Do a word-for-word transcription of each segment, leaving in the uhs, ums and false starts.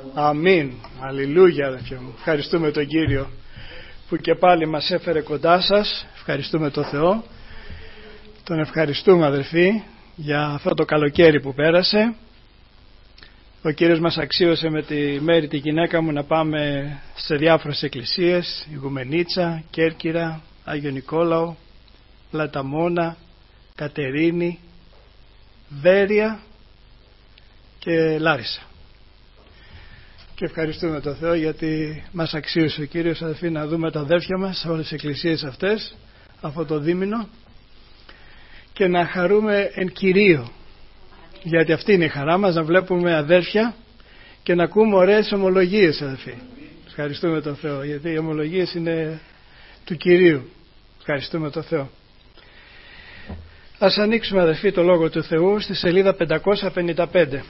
Αμήν. Αλληλούια, αδελφοί μου. Ευχαριστούμε τον Κύριο που και πάλι μας έφερε κοντά σας. Ευχαριστούμε τον Θεό. Τον ευχαριστούμε, αδελφοί, για αυτό το καλοκαίρι που πέρασε. Ο Κύριος μας αξίωσε με τη Μέρη, τη γυναίκα μου, να πάμε σε διάφορες εκκλησίες, Ιγουμενίτσα, Κέρκυρα, Άγιο Νικόλαο, Πλαταμόνα, Κατερίνη, Βέρεια και Λάρισα. Και ευχαριστούμε τον Θεό γιατί μας αξίωσε ο Κύριος, αδελφοί, να δούμε τα αδέρφια μας σε όλες τις εκκλησίες αυτές αυτό το δίμηνο και να χαρούμε εν Κυρίω, γιατί αυτή είναι η χαρά μας, να βλέπουμε αδέρφια και να ακούμε ωραίες ομολογίες, αδελφοί. Ευχαριστούμε τον Θεό γιατί οι ομολογίες είναι του Κυρίου. Ευχαριστούμε τον Θεό. Ας ανοίξουμε, αδελφοί, το Λόγο του Θεού στη σελίδα πεντακόσια πενήντα πέντε.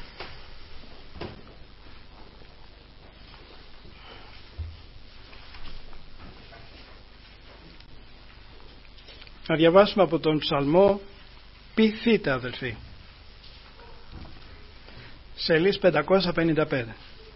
Να διαβάσουμε από τον ψαλμό Π.Θ. αδελφοί. Σελίδα πεντακόσια πενήντα πέντε.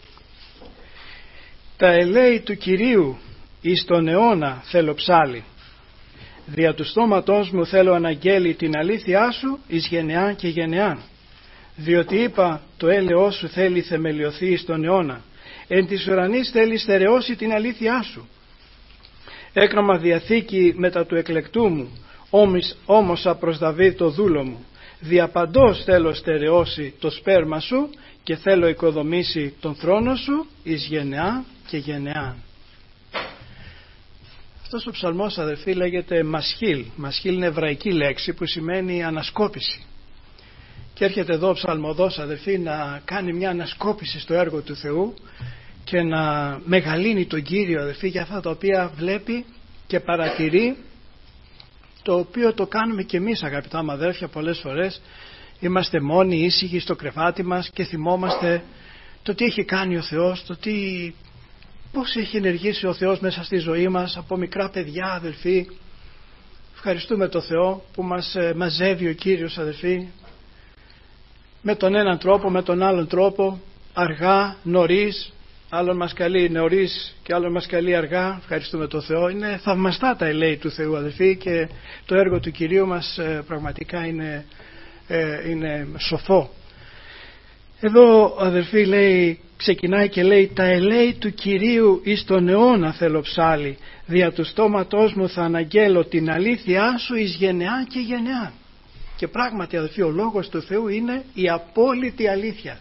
Τα ελέη του Κυρίου εις τον αιώνα θέλω ψάλι. Δια του στόματός μου θέλω αναγγέλει την αλήθειά σου εις γενεά και γενεά. Διότι είπα το έλεος σου θέλει θεμελιωθεί εις τον αιώνα. Εν της ουρανής θέλει στερεώσει την αλήθειά σου. Έκραμα διαθήκη μετά του εκλεκτού μου. Όμως, όμως προς Δαβίδ το δούλο μου. Διαπαντός θέλω στερεώσει το σπέρμα σου και θέλω οικοδομήσει τον θρόνο σου εις γενεά και γενεά. Αυτός ο ψαλμός, αδελφοί, λέγεται μασχίλ. Μασχίλ είναι εβραϊκή λέξη που σημαίνει ανασκόπηση. Και έρχεται εδώ ο ψαλμοδός, αδελφοί, να κάνει μια ανασκόπηση στο έργο του Θεού και να μεγαλύνει τον Κύριο, αδελφοί, για αυτά τα οποία βλέπει και παρατηρεί, το οποίο το κάνουμε και εμείς, αγαπητά μου αδέρφια, πολλές φορές. Είμαστε μόνοι ήσυχοι στο κρεβάτι μας και θυμόμαστε το τι έχει κάνει ο Θεός, το τι, πώς έχει ενεργήσει ο Θεός μέσα στη ζωή μας από μικρά παιδιά, αδελφοί. Ευχαριστούμε τον Θεό που μας μαζεύει ο Κύριος, αδελφοί, με τον έναν τρόπο, με τον άλλον τρόπο, αργά, νωρίς, άλλον μας καλεί νωρίς και άλλον μας καλεί αργά. Ευχαριστούμε τον Θεό. Είναι θαυμαστά τα ελέη του Θεού, αδελφοί, και το έργο του Κυρίου μας ε, πραγματικά είναι, ε, είναι σοφό. Εδώ, αδελφοί, λέει, ξεκινάει και λέει τα ελέη του Κυρίου εις τον αιώνα θέλω ψάλι. Δια του στόματός μου θα αναγγέλω την αλήθειά σου εις γενεά και γενεά. Και πράγματι, αδελφοί, ο λόγος του Θεού είναι η απόλυτη αλήθεια.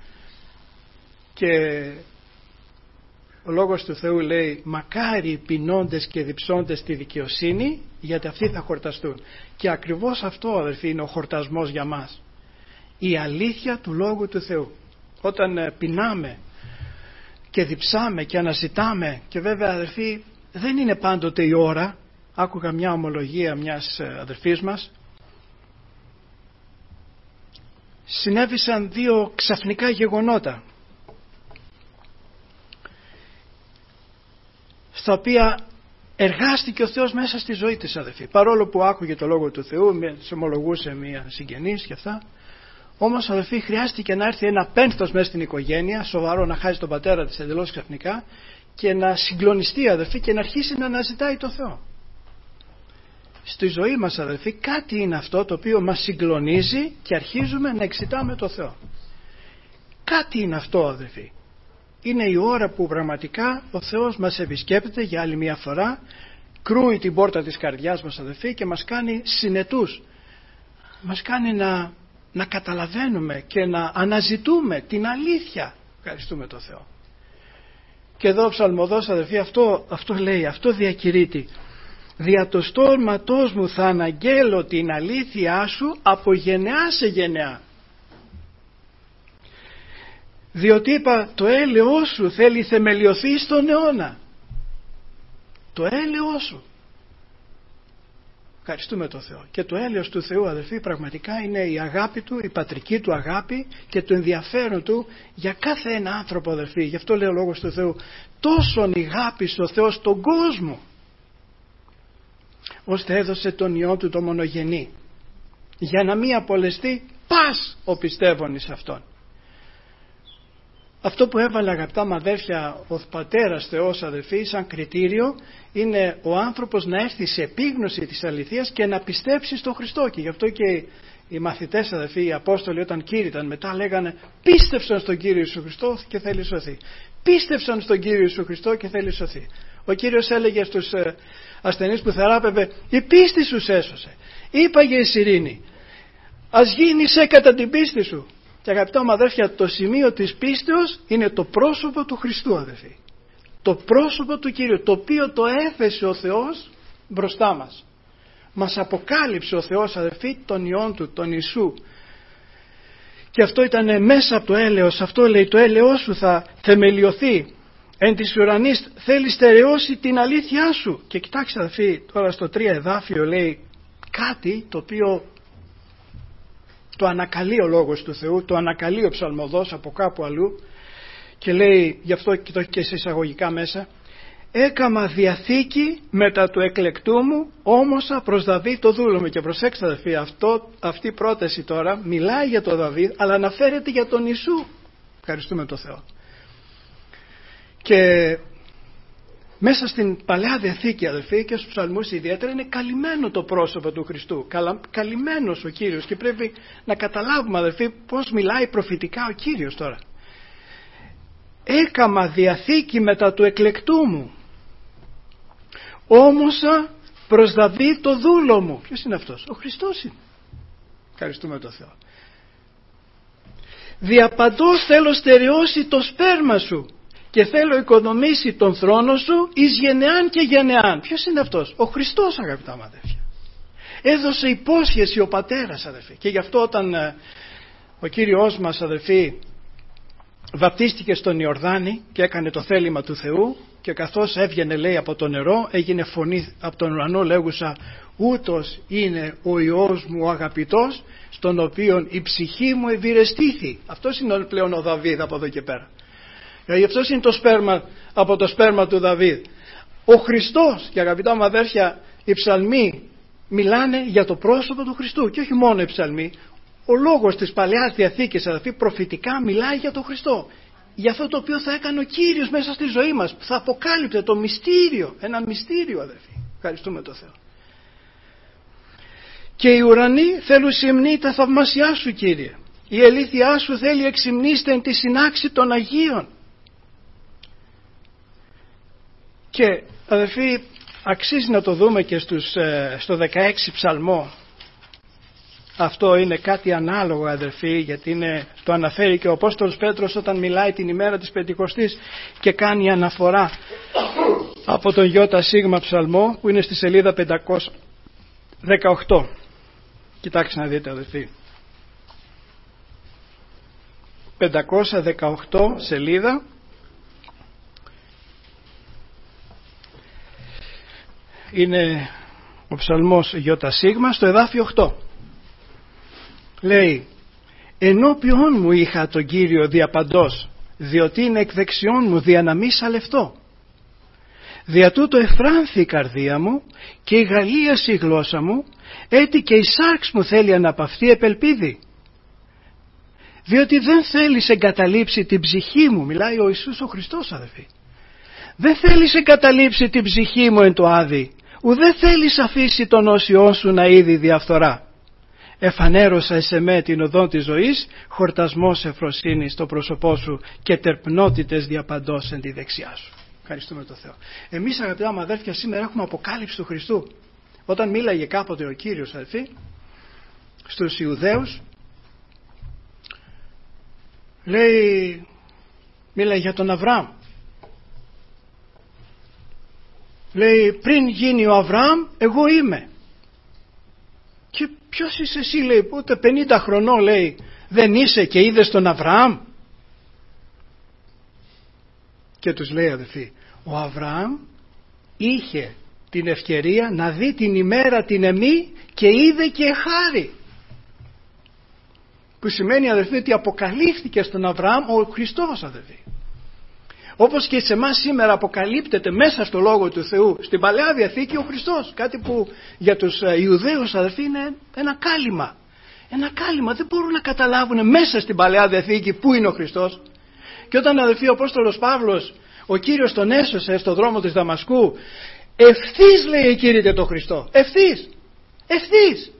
Και ο λόγος του Θεού λέει μακάρι οι πεινώντες και διψώντες τη δικαιοσύνη, γιατί αυτοί θα χορταστούν. Και ακριβώς αυτό, αδελφοί, είναι ο χορτασμός για μας. Η αλήθεια του Λόγου του Θεού. Όταν πεινάμε και διψάμε και αναζητάμε, και βέβαια, αδελφοί, δεν είναι πάντοτε η ώρα. Άκουγα μια ομολογία μιας αδελφής μας. Συνέβησαν δύο ξαφνικά γεγονότα, στα οποία εργάστηκε ο Θεός μέσα στη ζωή της, αδελφοί. Παρόλο που άκουγε το Λόγο του Θεού, σε ομολογούσε μια συγγενής και αυτά, όμως, αδελφοί, χρειάστηκε να έρθει ένα πένθος μέσα στην οικογένεια, σοβαρό, να χάσει τον πατέρα της εντελώς ξαφνικά, και να συγκλονιστεί, αδελφοί, και να αρχίσει να αναζητάει το Θεό. Στη ζωή μας, αδελφοί, κάτι είναι αυτό το οποίο μας συγκλονίζει και αρχίζουμε να εξητάμε το Θεό. Κάτι είναι αυτό, αδελφοί. Είναι η ώρα που πραγματικά ο Θεός μας επισκέπτεται για άλλη μια φορά, κρούει την πόρτα της καρδιάς μας, αδελφοί, και μας κάνει συνετούς. Μας κάνει να, να καταλαβαίνουμε και να αναζητούμε την αλήθεια. Ευχαριστούμε τον Θεό. Και εδώ ο ψαλμοδός, αδελφοί, αυτό, αυτό λέει, αυτό διακηρύττει. Δια το στόματός μου θα αναγγέλω την αλήθειά σου από γενεά σε γενεά. Διότι είπα το έλεος σου θέλει θεμελιωθεί στον αιώνα. Το έλεος σου. Ευχαριστούμε τον Θεό. Και το έλεος του Θεού, αδελφοί, πραγματικά είναι η αγάπη του, η πατρική του αγάπη και το ενδιαφέρον του για κάθε ένα άνθρωπο, αδελφοί. Γι' αυτό λέει ο Λόγος του Θεού, τόσον αγάπησε ο Θεός τον κόσμο, ώστε έδωσε τον Υιό του το μονογενή, για να μην απολεστεί πας ο πιστεύων εις αυτόν. Αυτό που έβαλε, αγαπητά μου αδέρφια, ο Πατέρας Θεός, αδερφοί, σαν κριτήριο, είναι ο άνθρωπος να έρθει σε επίγνωση της αληθείας και να πιστέψει στον Χριστό. Και γι' αυτό και οι μαθητές, αδερφοί, οι Απόστολοι, όταν κήρυταν μετά, λέγανε πίστευσαν στον Κύριο Ιησού Χριστό και θέλει σωθεί. Πίστευσαν στον Κύριο Ιησού Χριστό και θέλει σωθεί. Ο Κύριος έλεγε στους ασθενείς που θεράπευε, η πίστη σου έσωσε. Είπαγε η ειρήνη, ας γίνησε κατά την πίστη σου. Και αγαπητά μου αδέρφια, το σημείο της πίστεως είναι το πρόσωπο του Χριστού, αδερφοί. Το πρόσωπο του Κύριου, το οποίο το έθεσε ο Θεός μπροστά μας. Μας αποκάλυψε ο Θεός, αδερφοί, τον Υιόν Του, τον Ιησού. Και αυτό ήταν μέσα από το έλεος. Αυτό λέει, το έλεος σου θα θεμελιωθεί εν της ουρανής, θέλει στερεώσει την αλήθειά σου. Και κοιτάξτε, αδερφοί, τώρα στο τρία εδάφιο λέει κάτι το οποίο το ανακαλεί ο Λόγος του Θεού, το ανακαλεί ο ψαλμοδός από κάπου αλλού και λέει, γι' αυτό και το έχει και σε εισαγωγικά μέσα, έκαμα διαθήκη μετά του εκλεκτού μου, όμωσα προς Δαβίδ το δούλο μου. Και προσέξτε, αδελφοί, αυτό, αυτή η πρόταση τώρα μιλάει για τον Δαβίδ, αλλά αναφέρεται για τον Ιησού. Ευχαριστούμε τον Θεό. Και μέσα στην Παλαιά Διαθήκη, αδελφοί, και στους ψαλμούς ιδιαίτερα, είναι καλυμμένο το πρόσωπο του Χριστού. Καλα, καλυμμένος ο Κύριος. Και πρέπει να καταλάβουμε, αδελφοί, πώς μιλάει προφητικά ο Κύριος τώρα. Έκαμα διαθήκη μετά του εκλεκτού μου, όμωσα προς Δαβίδ το δούλο μου. Ποιος είναι αυτός? Ο Χριστός είναι. Ευχαριστούμε τον Θεό. Διαπαντός θέλω στερεώσει το σπέρμα σου και θέλω οικοδομήσει τον θρόνο σου εις γενεάν και γενεάν. Ποιος είναι αυτός? Ο Χριστός, αγαπητά μου αδέρφια. Έδωσε υπόσχεση ο Πατέρας, αδερφοί. Και γι' αυτό όταν ε, ο Κύριος μας, αδερφοί, βαπτίστηκε στον Ιορδάνη και έκανε το θέλημα του Θεού, και καθώς έβγαινε, λέει, από το νερό, έγινε φωνή από τον ουρανό λέγουσα, ούτως είναι ο Υιός μου ο αγαπητός, στον οποίον η ψυχή μου ευηρεστήθη. Αυτός είναι πλέον ο Δαβίδ από εδώ και πέρα. Γιατί αυτός είναι το σπέρμα, από το σπέρμα του Δαβίδ. Ο Χριστός. Και αγαπητά μου αδέρφια, οι ψαλμοί μιλάνε για το πρόσωπο του Χριστού. Και όχι μόνο οι ψαλμοί. Ο λόγος της Παλαιάς Διαθήκης, αδερφοί, προφητικά μιλάει για τον Χριστό. Για αυτό το οποίο θα έκανε ο Κύριος μέσα στη ζωή μας. Που θα αποκάλυπτε το μυστήριο. Ένα μυστήριο, αδερφοί. Ευχαριστούμε τον Θεό. Και οι ουρανοί θέλουν συμνή τα θαυμάσια σου, Κύριε. Η αλήθειά σου θέλει εξυμνήστε εν τη συνάξη των Αγίων. Και αδερφοί, αξίζει να το δούμε και στους, στο δεκαέξι ψαλμό. Αυτό είναι κάτι ανάλογο, αδερφοί, γιατί είναι, το αναφέρει και ο Απόστολος Πέτρος όταν μιλάει την ημέρα της Πεντηκοστής και κάνει αναφορά από τον Ιώτα Σίγμα ψαλμό που είναι στη σελίδα πεντακόσια δεκαοκτώ. Κοιτάξτε να δείτε, αδερφοί. πεντακόσια δεκαοκτώ σελίδα. Είναι ο ψαλμός Ιώτα Σίγμα στο εδάφιο οκτώ. Λέει, ενώπιον μου είχα τον Κύριο διαπαντός, διότι είναι εκ δεξιών μου δια να μη σαλευτώ. Δια τούτο εφράνθη η καρδία μου και η γαλλίαση η γλώσσα μου, έτι και η σάρξ μου θέλει αναπαυθεί επελπίδη. Διότι δεν θέλεις εγκαταλείψει την ψυχή μου, μιλάει ο Ιησούς ο Χριστός, αδελφοί. Δεν θέλεις εγκαταλείψει την ψυχή μου εν το άδει, ουδέ θέλεις αφήσει τον όσιό σου να είδει διαφθορά. Εφανέρωσα εις με την οδό της ζωής, χορτασμός ευφροσύνης στο πρόσωπό σου και τερπνότητες διαπαντός εν τη δεξιά σου. Ευχαριστούμε τον Θεό. Εμείς, αγαπητά μου αδέρφια, σήμερα έχουμε αποκάλυψη του Χριστού. Όταν μίλαγε κάποτε ο Κύριος, αδελφοί, στους Ιουδαίους, λέει, μίλαγε για τον Αβραάμ. Λέει, πριν γίνει ο Αβραάμ, εγώ είμαι. Και ποιος είσαι εσύ, λέει, ούτε πενήντα χρονών, λέει, δεν είσαι και είδες τον Αβραάμ? Και τους λέει, αδελφοί, ο Αβραάμ είχε την ευκαιρία να δει την ημέρα την εμή και είδε και χάρη. Που σημαίνει, αδελφοί, ότι αποκαλύφθηκε στον Αβραάμ ο Χριστός, αδελφοί. Όπως και σε εμάς σήμερα αποκαλύπτεται μέσα στο Λόγο του Θεού στην Παλαιά Διαθήκη ο Χριστός. Κάτι που για τους Ιουδαίους, αδελφοί, είναι ένα κάλυμα. Ένα κάλυμα, δεν μπορούν να καταλάβουν μέσα στην Παλαιά Διαθήκη πού είναι ο Χριστός. Και όταν, αδελφοί, ο Απόστολος Παύλος, ο Κύριος τον έσωσε στον δρόμο της Δαμασκού, ευθύς, λέει, εκήρυτε τον Χριστό. Ευθύς. Ευθύς.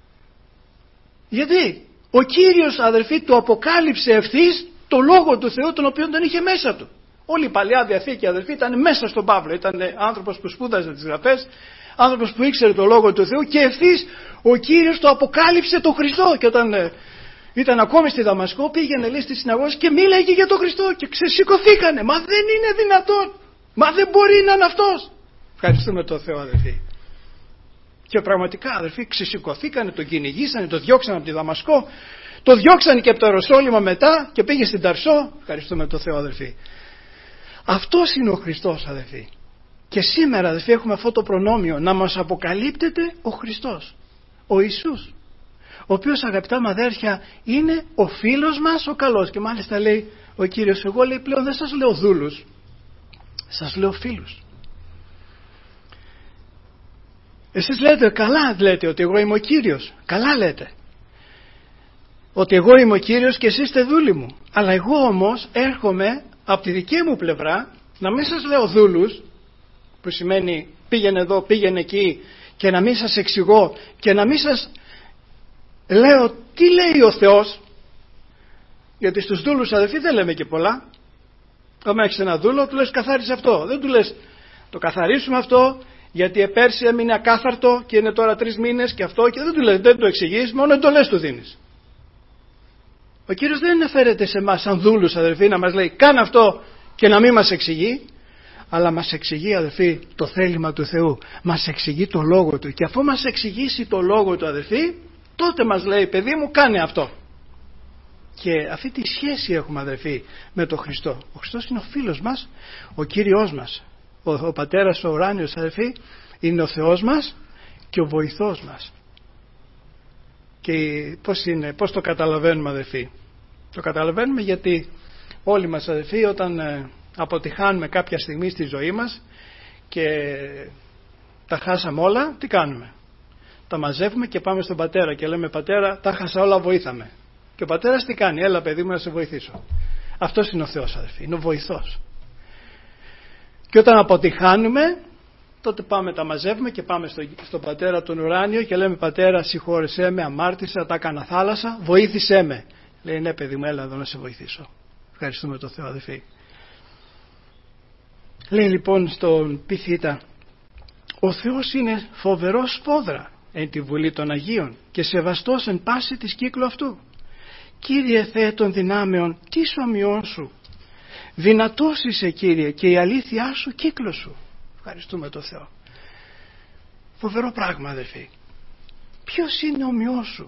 Γιατί ο Κύριος, αδελφοί, του αποκάλυψε ευθύς το Λόγο του Θεού, τον οποίο τον είχε μέσα του. Όλη η Παλαιά Διαθήκη, αδελφοί, ήταν μέσα στον Παύλο. Ήταν άνθρωπος που σπούδαζε τις γραφές, άνθρωπος που ήξερε το Λόγο του Θεού, και ευθύς ο Κύριος του αποκάλυψε τον Χριστό. Και όταν ε, ήταν ακόμη στη Δαμασκό, πήγαινε, λέει, στις συναγωγές και μίλαγε για τον Χριστό και ξεσηκωθήκανε. Μα δεν είναι δυνατόν. Μα δεν μπορεί να είναι αυτός. Ευχαριστούμε τον Θεό, αδελφοί. Και πραγματικά, αδελφοί, ξεσηκωθήκανε, τον κυνηγήσανε, τον διώξανε από τη Δαμασκό, το διώξανε και από το Ιεροσόλυμα μετά και πήγε στην Ταρσό. Ευχαριστούμε τον Θεό, αδελφοί. Αυτός είναι ο Χριστός, αδελφοί. Και σήμερα, αδελφοί, έχουμε αυτό το προνόμιο να μας αποκαλύπτεται ο Χριστός, ο Ιησούς, ο οποίος, αγαπητά μου αδέρφια, είναι ο φίλος μας ο καλός. Και μάλιστα λέει ο Κύριος, εγώ, λέει, πλέον δεν σας λέω δούλους, σας λέω φίλους. Εσείς λέτε, καλά λέτε ότι εγώ είμαι ο Κύριος, καλά λέτε ότι εγώ είμαι ο Κύριος και εσείς είστε δούλοι μου. Αλλά εγώ όμως έρχομαι από τη δική μου πλευρά να μην σας λέω δούλους, που σημαίνει πήγαινε εδώ, πήγαινε εκεί, και να μην σας εξηγώ και να μην σας λέω τι λέει ο Θεός, γιατί στους δούλους, αδελφοί, δεν λέμε και πολλά. Όταν έχεις ένα δούλο, του λες καθάρισε αυτό, δεν του λες το καθαρίσουμε αυτό, γιατί πέρσι έμεινε ακάθαρτο και είναι τώρα τρεις μήνες και αυτό, και δεν του λες, δεν το εξηγείς, μόνο εντολές του δίνεις. Ο Κύριος δεν αναφέρεται σε εμάς σαν δούλους, αδελφοί, να μας λέει κάνε αυτό και να μην μας εξηγεί, αλλά μας εξηγεί, αδελφοί, το θέλημα του Θεού, μας εξηγεί το Λόγο Του, και αφού μας εξηγήσει το Λόγο Του, αδελφοί, τότε μας λέει, παιδί μου, κάνε αυτό. Και αυτή τη σχέση έχουμε, αδελφοί, με τον Χριστό. Ο Χριστός είναι ο φίλος μας, ο Κύριος μας. Ο, ο Πατέρας ο ουράνιος, αδελφοί, είναι ο Θεός μας και ο βοηθός μας. Και πώς είναι, πώς το καταλαβαίνουμε, αδελφοί? Το καταλαβαίνουμε γιατί όλοι μας, αδελφοί, όταν ε, αποτυχάνουμε κάποια στιγμή στη ζωή μας και τα χάσαμε όλα, τι κάνουμε? Τα μαζεύουμε και πάμε στον Πατέρα και λέμε, Πατέρα, τα χάσα όλα, βοήθαμε. Και ο Πατέρας τι κάνει? Έλα, παιδί μου, να σε βοηθήσω. Αυτός είναι ο Θεός, αδελφοί, είναι ο βοηθός. Και όταν αποτυχάνουμε, τότε πάμε, τα μαζεύουμε και πάμε στο, στον Πατέρα τον ουράνιο και λέμε, Πατέρα, συγχώρεσέ με, αμάρτησα, τα έκανα θάλασσα, βοήθησέ με. Λέει, ναι, παιδί μου, έλα εδώ να σε βοηθήσω. Ευχαριστούμε τον Θεό, αδελφοί. Λέει λοιπόν στον Πυθίτα, ο Θεός είναι φοβερός σπόδρα εν τη βουλή των Αγίων και σεβαστός εν πάση της κύκλου αυτού. Κύριε Θεέ των δυνάμεων, τι ομοιών σου. Δυνατός είσαι, Κύριε, και η αλήθειά σου κύκλο σου. Ευχαριστούμε τον Θεό. Φοβερό πράγμα, αδελφοί. Ποιος είναι ο ομοιός σου?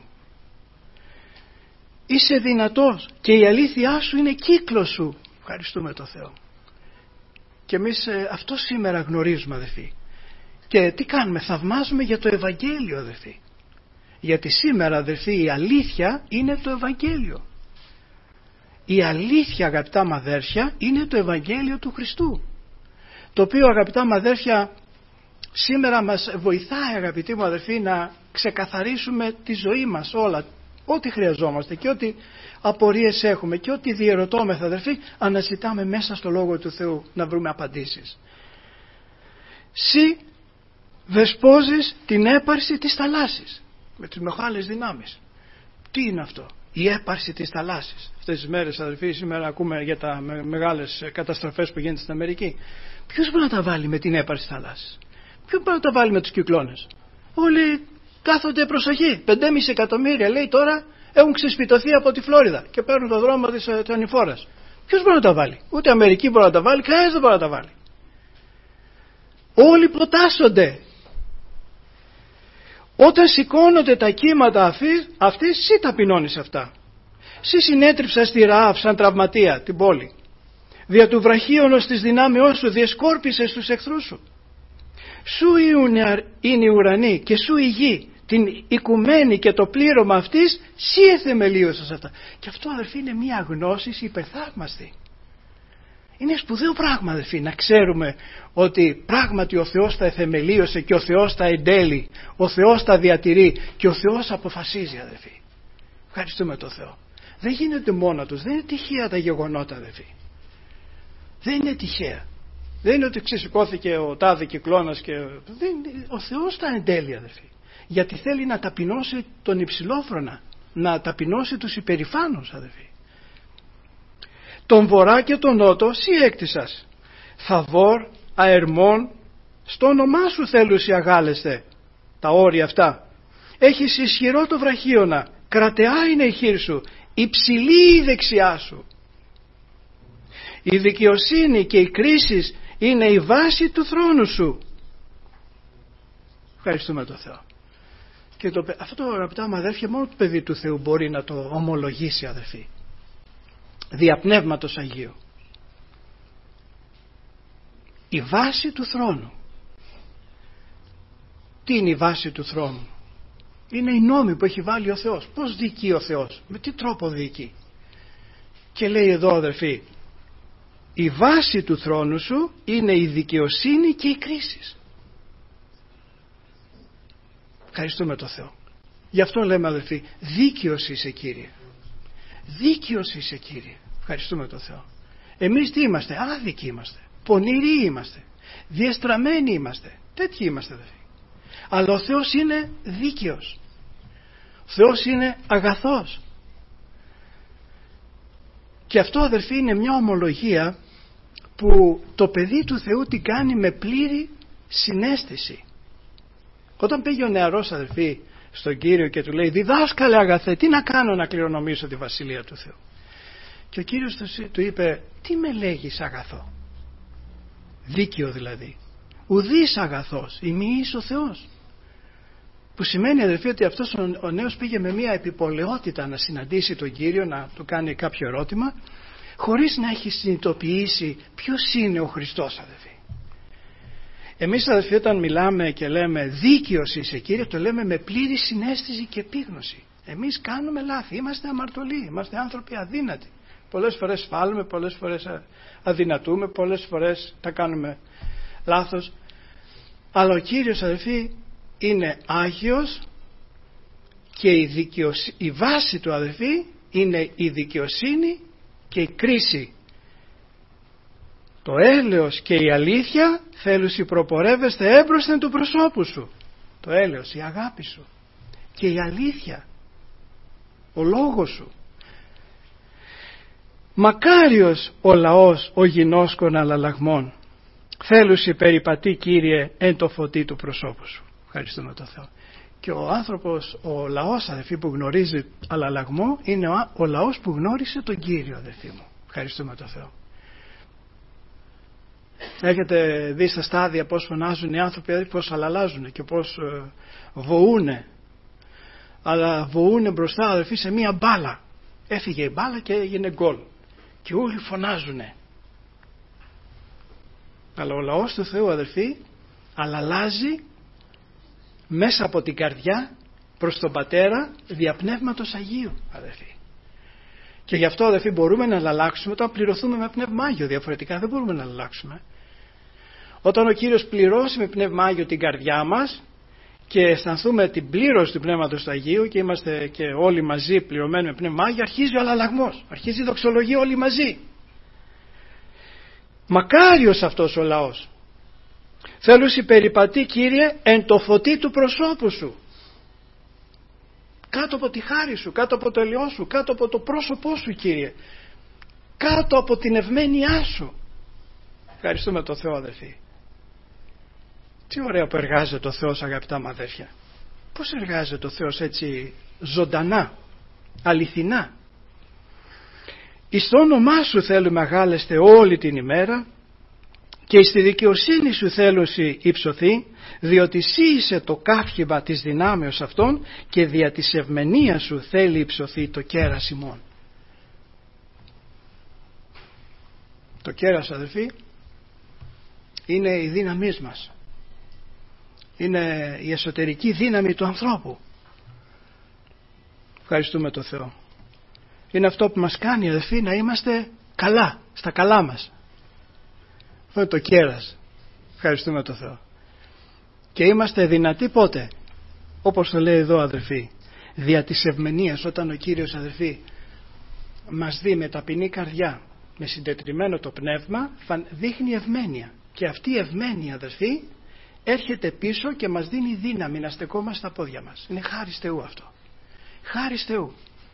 Είσαι δυνατός και η αλήθειά σου είναι κύκλο σου. Ευχαριστούμε τον Θεό. Και εμείς ε, αυτό σήμερα γνωρίζουμε, αδελφοί. Και τι κάνουμε? Θαυμάζουμε για το Ευαγγέλιο, αδελφοί. Γιατί σήμερα, αδελφοί, η αλήθεια είναι το Ευαγγέλιο. Η αλήθεια, αγαπητά μου αδέρφια, είναι το Ευαγγέλιο του Χριστού, το οποίο, αγαπητά μου αδέρφια, σήμερα μας βοηθάει, αγαπητοί μου αδερφοί, να ξεκαθαρίσουμε τη ζωή μας όλα, ό,τι χρειαζόμαστε και ό,τι απορίες έχουμε και ό,τι διερωτώμεθα, αδερφοί, αναζητάμε μέσα στο Λόγο του Θεού να βρούμε απαντήσεις. Συ δεσπόζεις την έπαρση της θαλάσσης με τις μεγάλες δυνάμεις. Τι είναι αυτό? Η έπαρση της θαλάσσης. Αυτές τις μέρες, αδελφοί, σήμερα ακούμε για τα μεγάλες καταστροφές που γίνονται στην Αμερική. Ποιος μπορεί να τα βάλει με την έπαρση της θαλάσσης? Ποιος μπορεί να τα βάλει με τους κυκλώνες? Όλοι κάθονται, προσοχή. πεντέμισι εκατομμύρια, λέει, τώρα έχουν ξεσπιτωθεί από τη Φλόριδα και παίρνουν το δρόμο της ανηφόρας. Ποιος μπορεί να τα βάλει? Ούτε η Αμερική μπορεί να τα βάλει, κανένας δεν μπορεί να τα βάλει. Όλοι προτάσσονται. Όταν σηκώνονται τα κύματα αυτής, εσύ ταπεινώνεις αυτά. Εσύ συνέτριψα στη Ραάβ σαν τραυματία την πόλη. Δια του βραχίωνος της δυνάμεώς σου διεσκόρπισες τους εχθρούς σου. Σου είναι οι ουρανοί και σου η γη, την οικουμένη και το πλήρωμα αυτής, σύ εθεμελίωσες αυτά. Και αυτό, αδερφοί, είναι μια γνώση υπερθαύμαστη. Είναι σπουδαίο πράγμα, αδελφοί, να ξέρουμε ότι πράγματι ο Θεός τα εθεμελίωσε και ο Θεός τα εντέλει, ο Θεός τα διατηρεί και ο Θεός αποφασίζει, αδελφοί. Ευχαριστούμε τον Θεό. Δεν γίνεται μόνο τους, δεν είναι τυχαία τα γεγονότα, αδελφοί. Δεν είναι τυχαία. Δεν είναι ότι ξεσηκώθηκε ο τάδε κυκλώνας και... Δεν... Ο Θεός τα εντέλει, αδερφοί. Γιατί θέλει να ταπεινώσει τον υψηλόφρονα, να ταπεινώσει τους υπερηφάνους, αδερφοί. Τον βορρά και τον νότο σύ έκτισας. Θαβόρ, Αερμόν, στο όνομά σου θέλουσι αγάλεστε. Τα όρια αυτά. Έχεις ισχυρό το βραχίωνα, κρατεά είναι η χείρ σου, υψηλή η δεξιά σου. Η δικαιοσύνη και η κρίση είναι η βάση του θρόνου σου. Ευχαριστούμε τον Θεό. Και το, αυτό το αγαπητά μου αδέρφια, μόνο το παιδί του Θεού μπορεί να το ομολογήσει, αδερφοί. Δια Πνεύματος Αγίου. Η βάση του θρόνου. Τι είναι η βάση του θρόνου? Είναι οι νόμοι που έχει βάλει ο Θεός. Πώς διοικεί ο Θεός? Με τι τρόπο διοικεί? Και λέει εδώ, αδερφοί, η βάση του θρόνου σου είναι η δικαιοσύνη και η κρίση. Ευχαριστούμε τον Θεό. Γι' αυτό λέμε, αδερφοί, δίκαιος είσαι, Κύριε. Δίκαιος είσαι, Κύριε. Ευχαριστούμε τον Θεό. Εμείς τι είμαστε? Άδικοι είμαστε. Πονηροί είμαστε. Διεστραμμένοι είμαστε. Τέτοιοι είμαστε, αδερφοί. Αλλά ο Θεός είναι δίκαιος. Ο Θεός είναι αγαθός. Και αυτό, αδερφοί, είναι μια ομολογία που το παιδί του Θεού την κάνει με πλήρη συναίσθηση. Όταν πήγε ο νεαρός, αδερφοί, στον Κύριο και του λέει, διδάσκαλε αγαθέ, τι να κάνω να κληρονομήσω τη Βασιλεία του Θεού? Και ο Κύριος του είπε, τι με λέγεις αγαθό? Δίκαιο δηλαδή. Ουδής αγαθός, ημιής ο Θεός. Που σημαίνει, αδερφοί, ότι αυτός ο, ο νέος πήγε με μια επιπολαιότητα να συναντήσει τον Κύριο, να του κάνει κάποιο ερώτημα, χωρίς να έχει συνειδητοποιήσει ποιος είναι ο Χριστός, αδερφοί. Εμείς, αδερφοί, όταν μιλάμε και λέμε δίκαιος είσαι, Κύριε, το λέμε με πλήρη συναίσθηση και επίγνωση. Εμείς κάνουμε λάθη, είμαστε αμαρτωλοί, είμαστε άνθρωποι αδύνατοι. Πολλές φορές φάλουμε, πολλές φορές αδυνατούμε, πολλές φορές τα κάνουμε λάθος. Αλλά ο Κύριος, αδερφοί, είναι Άγιος και η, δικαιοσ... η βάση του, αδερφοί, είναι η δικαιοσύνη και η κρίση. Το έλεος και η αλήθεια θέλουσι προπορεύεστε έμπροσθεν του προσώπου σου. Το έλεος, η αγάπη σου και η αλήθεια, ο λόγος σου. Μακάριος ο λαός ο γινώσκων αλλαλαγμών, θέλουσι περιπατεί, Κύριε, εν το φωτί του προσώπου σου. Ευχαριστούμε τον Θεό. Και ο άνθρωπος, ο λαός, αδερφοί, που γνωρίζει αλλαλαγμό είναι ο, ο λαός που γνώρισε τον Κύριο, αδερφοί μου. Ευχαριστούμε τον Θεό. Έχετε δει στα στάδια πώς φωνάζουν οι άνθρωποι, πώς αλλαλάζουν και πώς ε, βοούνε. Αλλά βοούνε μπροστά, αδερφοί, σε μία μπάλα. Έφυγε η μπάλα και έγινε γκολ. Και όλοι φωνάζουνε. Αλλά ο λαός του Θεού, αδερφοί, αλλαλάζει μέσα από την καρδιά προς τον Πατέρα δια Πνεύματος Αγίου, αδερφοί. Και γι' αυτό, αδερφοί, μπορούμε να αλλάξουμε όταν πληρωθούμε με Πνεύμα Άγιο. Διαφορετικά δεν μπορούμε να αλλάξουμε. Όταν ο Κύριος πληρώσει με Πνεύμα Άγιο την καρδιά μας και αισθανθούμε την πλήρωση του Πνεύματος του Αγίου και είμαστε και όλοι μαζί πληρωμένοι με Πνεύμα Άγιο, αρχίζει ο αλλαλαγμός, αρχίζει η δοξολογία όλοι μαζί. Μακάριος αυτός ο λαός. Θέλουσι περιπατεί, Κύριε, εν το φωτί του προσώπου σου. Κάτω από τη χάρη σου, κάτω από το ελαιό σου, κάτω από το πρόσωπό σου, Κύριε. Κάτω από την ευμένειά σου. Ευχαριστούμε τον Θεό, αδερφοί. Τι ωραία που εργάζεται ο Θεός, αγαπητά μου αδέρφια. Πώς εργάζεται ο Θεός έτσι ζωντανά, αληθινά. Εις το όνομά σου θέλουμε αγάλεστε όλη την ημέρα και στη δικαιοσύνη σου θέλουσι υψωθεί, διότι εσύ είσαι το καύχημα της δυνάμεως αυτών και δια της ευμενίας σου θέλει υψωθεί το κέρας ημών. Το κέρας, αδελφοί, είναι η δύναμή μας. Είναι η εσωτερική δύναμη του ανθρώπου. Ευχαριστούμε τον Θεό. Είναι αυτό που μας κάνει, αδελφοί, να είμαστε καλά, στα καλά μας. Αυτό είναι το κέρας. Ευχαριστούμε τον Θεό. Και είμαστε δυνατοί πότε? Όπως το λέει εδώ, αδελφοί, δια της ευμενίας, όταν ο Κύριος, αδελφοί, μας δει με ταπεινή καρδιά με συντετριμένο το πνεύμα δείχνει ευμένεια, και αυτή η ευμένεια, αδερφοί, έρχεται πίσω και μας δίνει δύναμη να στεκόμαστε στα πόδια μας. Είναι χάρις Θεού αυτό, χάρις Θεού,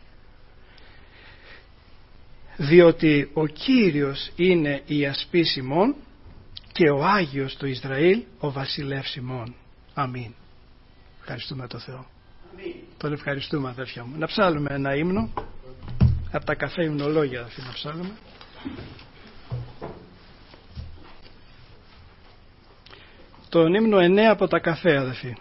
διότι ο Κύριος είναι η ασπής ημών και ο Άγιος του Ισραήλ ο βασιλεύς ημών. Αμήν. Ευχαριστούμε τον Θεό. Αμήν. Τον ευχαριστούμε, αδέρφια μου. Να ψάλουμε ένα ύμνο από τα καφέ υμνολόγια, αδερφοί, να ψάλουμε. Τον ύμνο εννέα από τα καφέ, αδερφοί.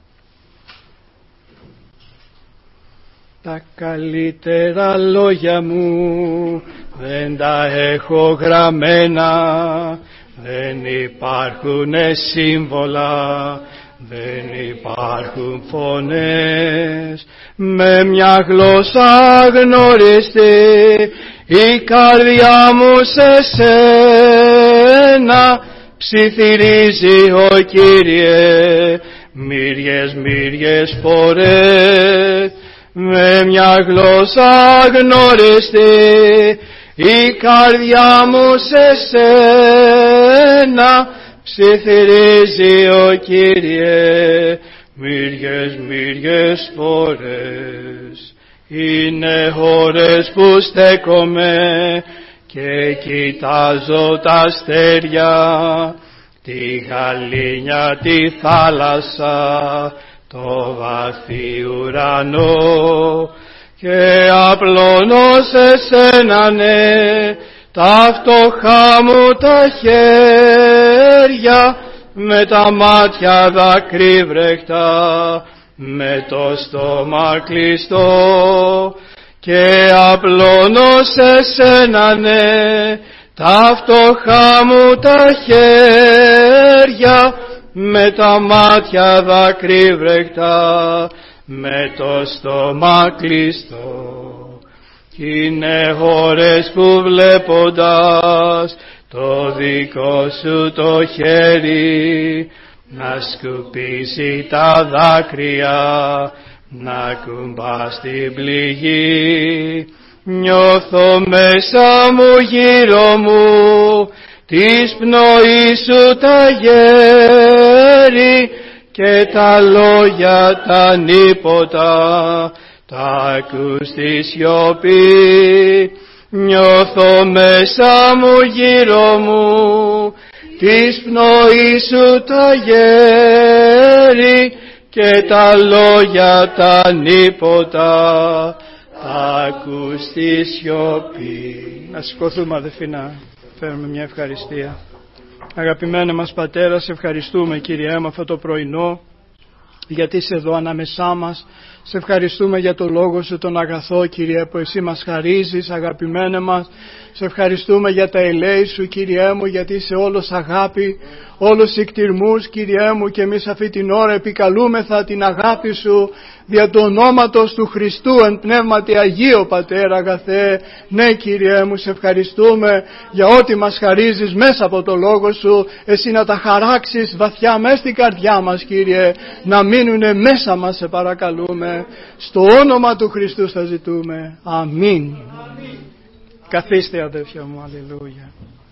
Τα καλύτερα λόγια μου δεν τα έχω γραμμένα, δεν υπάρχουν σύμβολα, δεν υπάρχουν φωνές. Με μια γλώσσα γνώριστη η καρδιά μου σε σένα ψιθυρίζει, ο Κύριε, μύριες μύριες φορές. Με μια γλώσσα γνώριστη η καρδιά μου σε σένα ψιθυρίζει, ο Κύριε, μύριες μύριες φορές. Είναι ώρες που στέκομαι και κοιτάζω τα αστέρια, τη γαλήνια, τη θάλασσα, το βαθύ ουρανό, και απλώνω σε σένα, ναι, τα φτωχά μου τα χέρια, με τα μάτια δακρύβρεχτα, με το στόμα κλειστό, και απλώνω σε σένα, ναι, τα φτωχά μου τα χέρια, με τα μάτια δακρύβρεχτα, με το στόμα κλειστό. Κι είναι ώρες που βλέποντας το δικό σου το χέρι να σκουπίσει τα δάκρυα, να κουμπά στην πληγή, νιώθω μέσα μου, γύρω μου, της πνοής σου τα γέρη, και τα λόγια τα νύποτα τα ακούς στη σιωπή. Νιώθω μέσα μου, γύρω μου, της πνοής σου τα γέρη, και τα λόγια τα νύποτα τα ακούς στη σιωπή. Να σηκωθούμε, αδελφοί, να φέρουμε μια ευχαριστία. Αγαπημένε μας Πατέρα, σε ευχαριστούμε, Κύριε μου, αυτό το πρωινό, γιατί είσαι εδώ ανάμεσά μας. Σε ευχαριστούμε για το Λόγο σου τον αγαθό, Κύριε, που εσύ μας χαρίζεις, αγαπημένε μας. Σε ευχαριστούμε για τα ελέη σου, Κύριε μου, γιατί είσαι όλος αγάπη, όλος εκτιρμούς, Κύριε μου, και εμείς αυτή την ώρα επικαλούμεθα την αγάπη σου δια του ονόματος του Χριστού εν πνεύματι Αγίο, Πατέρα αγαθέ. Ναι, Κύριε μου, σε ευχαριστούμε για ό,τι μας χαρίζεις μέσα από το Λόγο σου, εσύ να τα χαράξεις βαθιά μέσα στην καρδιά μας, Κύριε, να μείνουνε μέσα μας, σε παρακαλούμε. Στο όνομα του Χριστού θα ζητούμε. Αμήν. Αμήν. Καθίστε, αδέρφια μου, αλληλούια.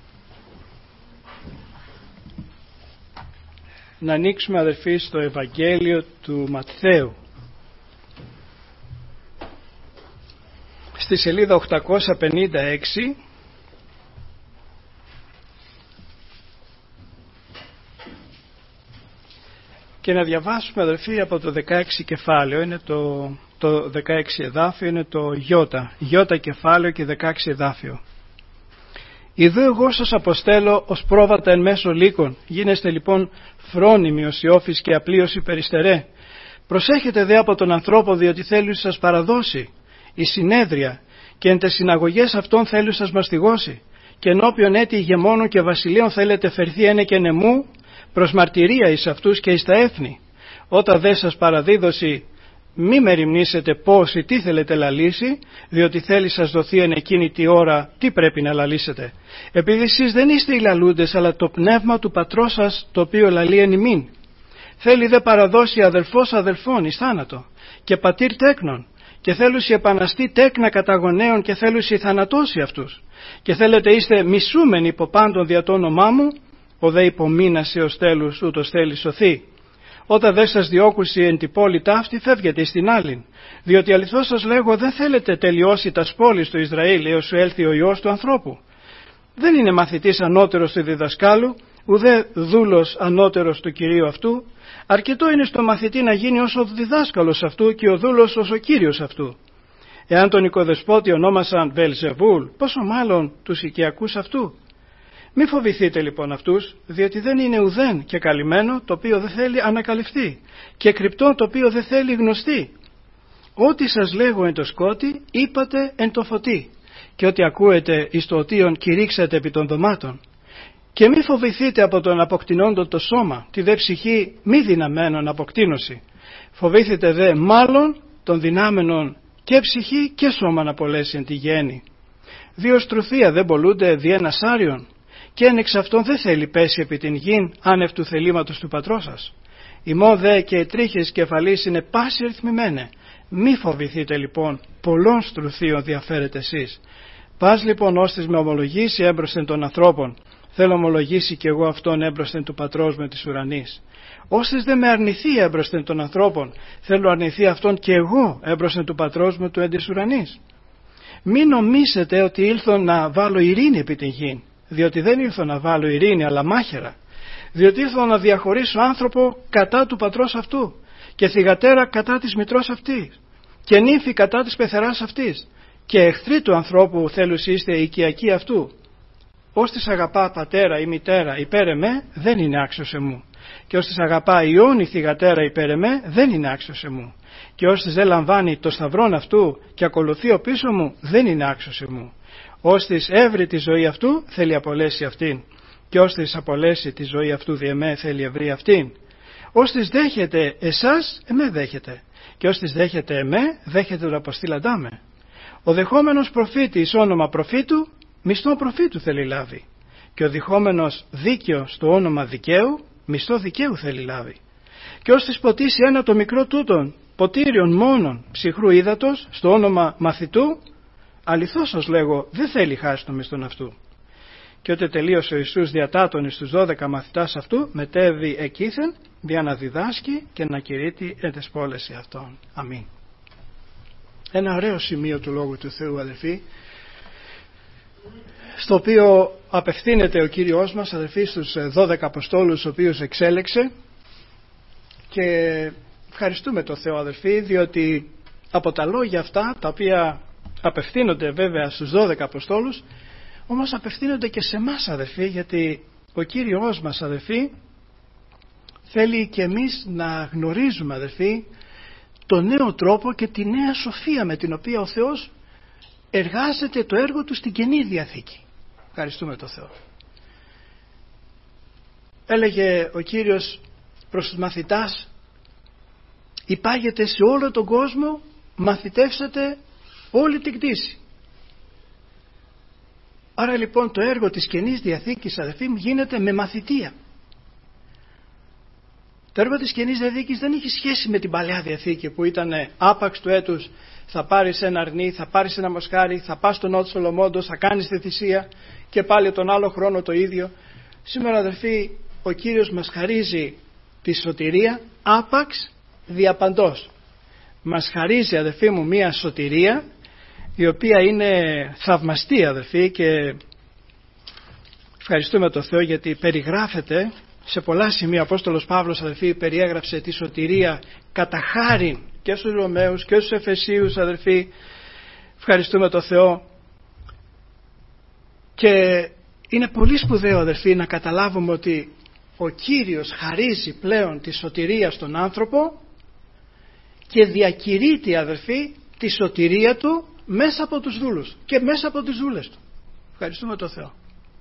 Να ανοίξουμε, αδερφοί, στο Ευαγγέλιο του Ματθαίου, στη σελίδα οκτακόσια πενήντα έξι, και να διαβάσουμε, αδερφοί, από το δεκαέξι κεφάλαιο. Είναι το, το δεκαέξι εδάφιο, είναι το Ιώτα, Ιώτα κεφάλαιο και δεκαέξι εδάφιο. Ιδού εγώ σας αποστέλω ως πρόβατα εν μέσω λύκων. Γίνεστε λοιπόν φρόνιμοι ως Ιώφης και απλοί ως υπεριστερέ. Προσέχετε δε από τον ανθρώπο, διότι θέλει σας παραδώσει η συνέδρια, και εν τες συναγωγές αυτών θέλει σας μαστιγώσει. Και ενώπιον έτη ηγεμόνου και βασιλείων θέλετε φερθεί ένε και νεμού, προς μαρτυρία εις αυτούς και εις τα έθνη. Όταν δε σας παραδίδωση, μη μεριμνήσετε πώς ή τι θέλετε λαλήσει, διότι θέλει σας δοθεί εν εκείνη τη ώρα τι πρέπει να λαλήσετε. Επειδή εσείς δεν είστε οι λαλούντες, αλλά το πνεύμα του πατρός σας, το οποίο λαλεί εν ημίν. Θέλει δε παραδώσει αδελφός αδελφών εις θάνατο, και πατήρ τέκνον, και θέλουσι επαναστεί τέκνα καταγονέων και θέλουσι θανατώσει αυτούς. Και θέλετε είστε μισούμενοι υπό πάντων δια το όνομά μου, ο δε υπομείνασε ως τέλους ούτως θέλει σωθεί. Όταν δε σας διώκουσει εν τη πόλη ταύτη, φεύγετε στην άλλην. Διότι αληθώς σας λέγω, δεν θέλετε τελειώσει τα πόλης του Ισραήλ έως σου έλθει ο Υιός του ανθρώπου. Δεν είναι μαθητής ανώτερος του διδασκάλου, ουδέ δούλος ανώτερος του Κυρίου αυτού. Αρκετό είναι στο μαθητή να γίνει ως ο διδάσκαλος αυτού και ο δούλος ως ο Κύριος αυτού. Εάν τον οικοδεσπότη ονόμασαν Βελζεβούλ, πόσο μάλλον τους οικιακούς αυτού. Μη φοβηθείτε λοιπόν αυτούς, διότι δεν είναι ουδέν και καλυμμένο το οποίο δεν θέλει ανακαλυφθεί και κρυπτό το οποίο δεν θέλει γνωστεί. Ό,τι σας λέγω εν το σκότη, είπατε εν το φωτί, και ό,τι ακούετε εις το οτίον κηρύξατε επί των δωμάτων. Και μη φοβηθείτε από τον αποκτηνόντο το σώμα, τη δε ψυχή μη δυναμένον αποκτήνωση. Φοβήθητε δε μάλλον των δυνάμενων και ψυχή και σώμα να απολέσει εν τη γέννη. Δύο στρουθία δεν πολλούνται δι' ένας άριον, και εν εξ αυτών δεν θέλει πέσει επί την γην άνευ του θελήματος του πατρός σας. Ημώ δε και οι τρίχες κεφαλής είναι πάση ρυθμημένε. Μη φοβηθείτε λοιπόν, πολλών στρουθίων διαφέρετε εσείς. Πας λοιπόν ώστις με ομολογήσει έμπροσθεν των ανθρώπων, θέλω ομολογήσει κι εγώ αυτόν έμπροσθεν του πατρός με της ουρανής. Ώστις δεν με αρνηθεί έμπροσθεν των ανθρώπων, θέλω αρνηθεί αυτόν κι εγώ έμπροσθεν του πατρός μου του εν της ουρανής. Μην νομίσετε ότι ήλθω να βάλω ειρήνη επί την γην, διότι δεν ήλθω να βάλω ειρήνη αλλά μάχαιρα. Διότι ήρθω να διαχωρίσω άνθρωπο κατά του πατρός αυτού, και θυγατέρα κατά της μητρός αυτής, και νύμφη κατά της πεθεράς αυτής, και εχθροί του ανθρώπου θέλους είστε οικιακοί αυτού. Ώστις αγαπά πατέρα ή μητέρα υπέρ εμέ, δεν είναι άξιος εμού. Και ώστις αγαπά ιόν η θυγατέρα υπέρ εμέ, δεν είναι άξιος εμού. Και ώστις δεν λαμβάνει το σταυρόν αυτού και ακολουθεί ο πίσω μου, δεν είναι άξιος εμού. Ώστις έβρει τη ζωή αυτού, θέλει απολέσει αυτήν. Και ώστις απολέσει τη ζωή αυτού δι' εμέ, θέλει ευρύ αυτήν. Ώστις δέχεται εσάς, εμέ δέχεται. Και ώστις δέχεται εμέ, δέχεται τον αποστήλαντά με. Ο δεχόμενος προφήτης όνομα προφήτου, μισθό προφήτου θέλει λάβει. Και ο διχόμενος δίκαιο στο όνομα δικαίου, μισθό δικαίου θέλει λάβει. Και ώστις ποτίσει ένα το μικρό τούτον, ποτήριον μόνον ψυχρού ύδατος, στο όνομα μαθητού, αληθώς σας λέγω, δεν θέλει χάσει το μισθόν αυτού. Και όταν τελείωσε ο Ιησούς διατάτων στους δώδεκα μαθητάς αυτού, μετέβη εκείθεν, για να διδάσκει και να κηρύττει εν τες πόλεις αυτών. Αμήν. Ένα ωραίο σημείο του Λόγου του Θεού, αδελφοί, στο οποίο απευθύνεται ο Κύριος μας, αδελφοί, στους δώδεκα Αποστόλους, τους οποίους εξέλεξε, και ευχαριστούμε τον Θεό, αδελφοί, διότι από τα λόγια αυτά, τα οποία απευθύνονται βέβαια στους δώδεκα Αποστόλους, όμως απευθύνονται και σε εμάς, αδελφοί, γιατί ο Κύριος μας, αδελφοί, θέλει και εμείς να γνωρίζουμε, αδελφοί, τον νέο τρόπο και τη νέα σοφία με την οποία ο Θεός εργάζεται το έργο του στην Καινή Διαθήκη. Ευχαριστούμε τον Θεό. Έλεγε ο Κύριος προς τους μαθητάς, υπάγεται σε όλο τον κόσμο, μαθητεύσατε όλη την κτήση. Άρα λοιπόν το έργο της Καινής Διαθήκης, αδελφοί μου, γίνεται με μαθητεία. Το έργο της Καινής Διαθήκης δεν έχει σχέση με την Παλαιά Διαθήκη που ήταν άπαξ του έτους, θα πάρεις ένα αρνί, θα πάρεις ένα μοσχάρι, θα πας στον Νότο Σολομόντος, θα κάνεις τη θυσία και πάλι τον άλλο χρόνο το ίδιο. Σήμερα, αδελφοί, ο Κύριος μας χαρίζει τη σωτηρία άπαξ διαπαντός. Μας χαρίζει, αδελφοί μου, μία σωτηρία η οποία είναι θαυμαστή, αδελφοί, και ευχαριστούμε τον Θεό γιατί περιγράφεται σε πολλά σημεία. Ο Απόστολος Παύλος, αδελφοί, περιέγραψε τη σωτηρία κατά χάριν και στους Ρωμαίους και στους Εφεσίους, αδελφοί. Ευχαριστούμε τον Θεό, και είναι πολύ σπουδαίο, αδελφοί, να καταλάβουμε ότι ο Κύριος χαρίζει πλέον τη σωτηρία στον άνθρωπο και διακηρύττει, αδελφοί, τη σωτηρία του μέσα από τους δούλους και μέσα από τις δούλες του. Ευχαριστούμε τον Θεό.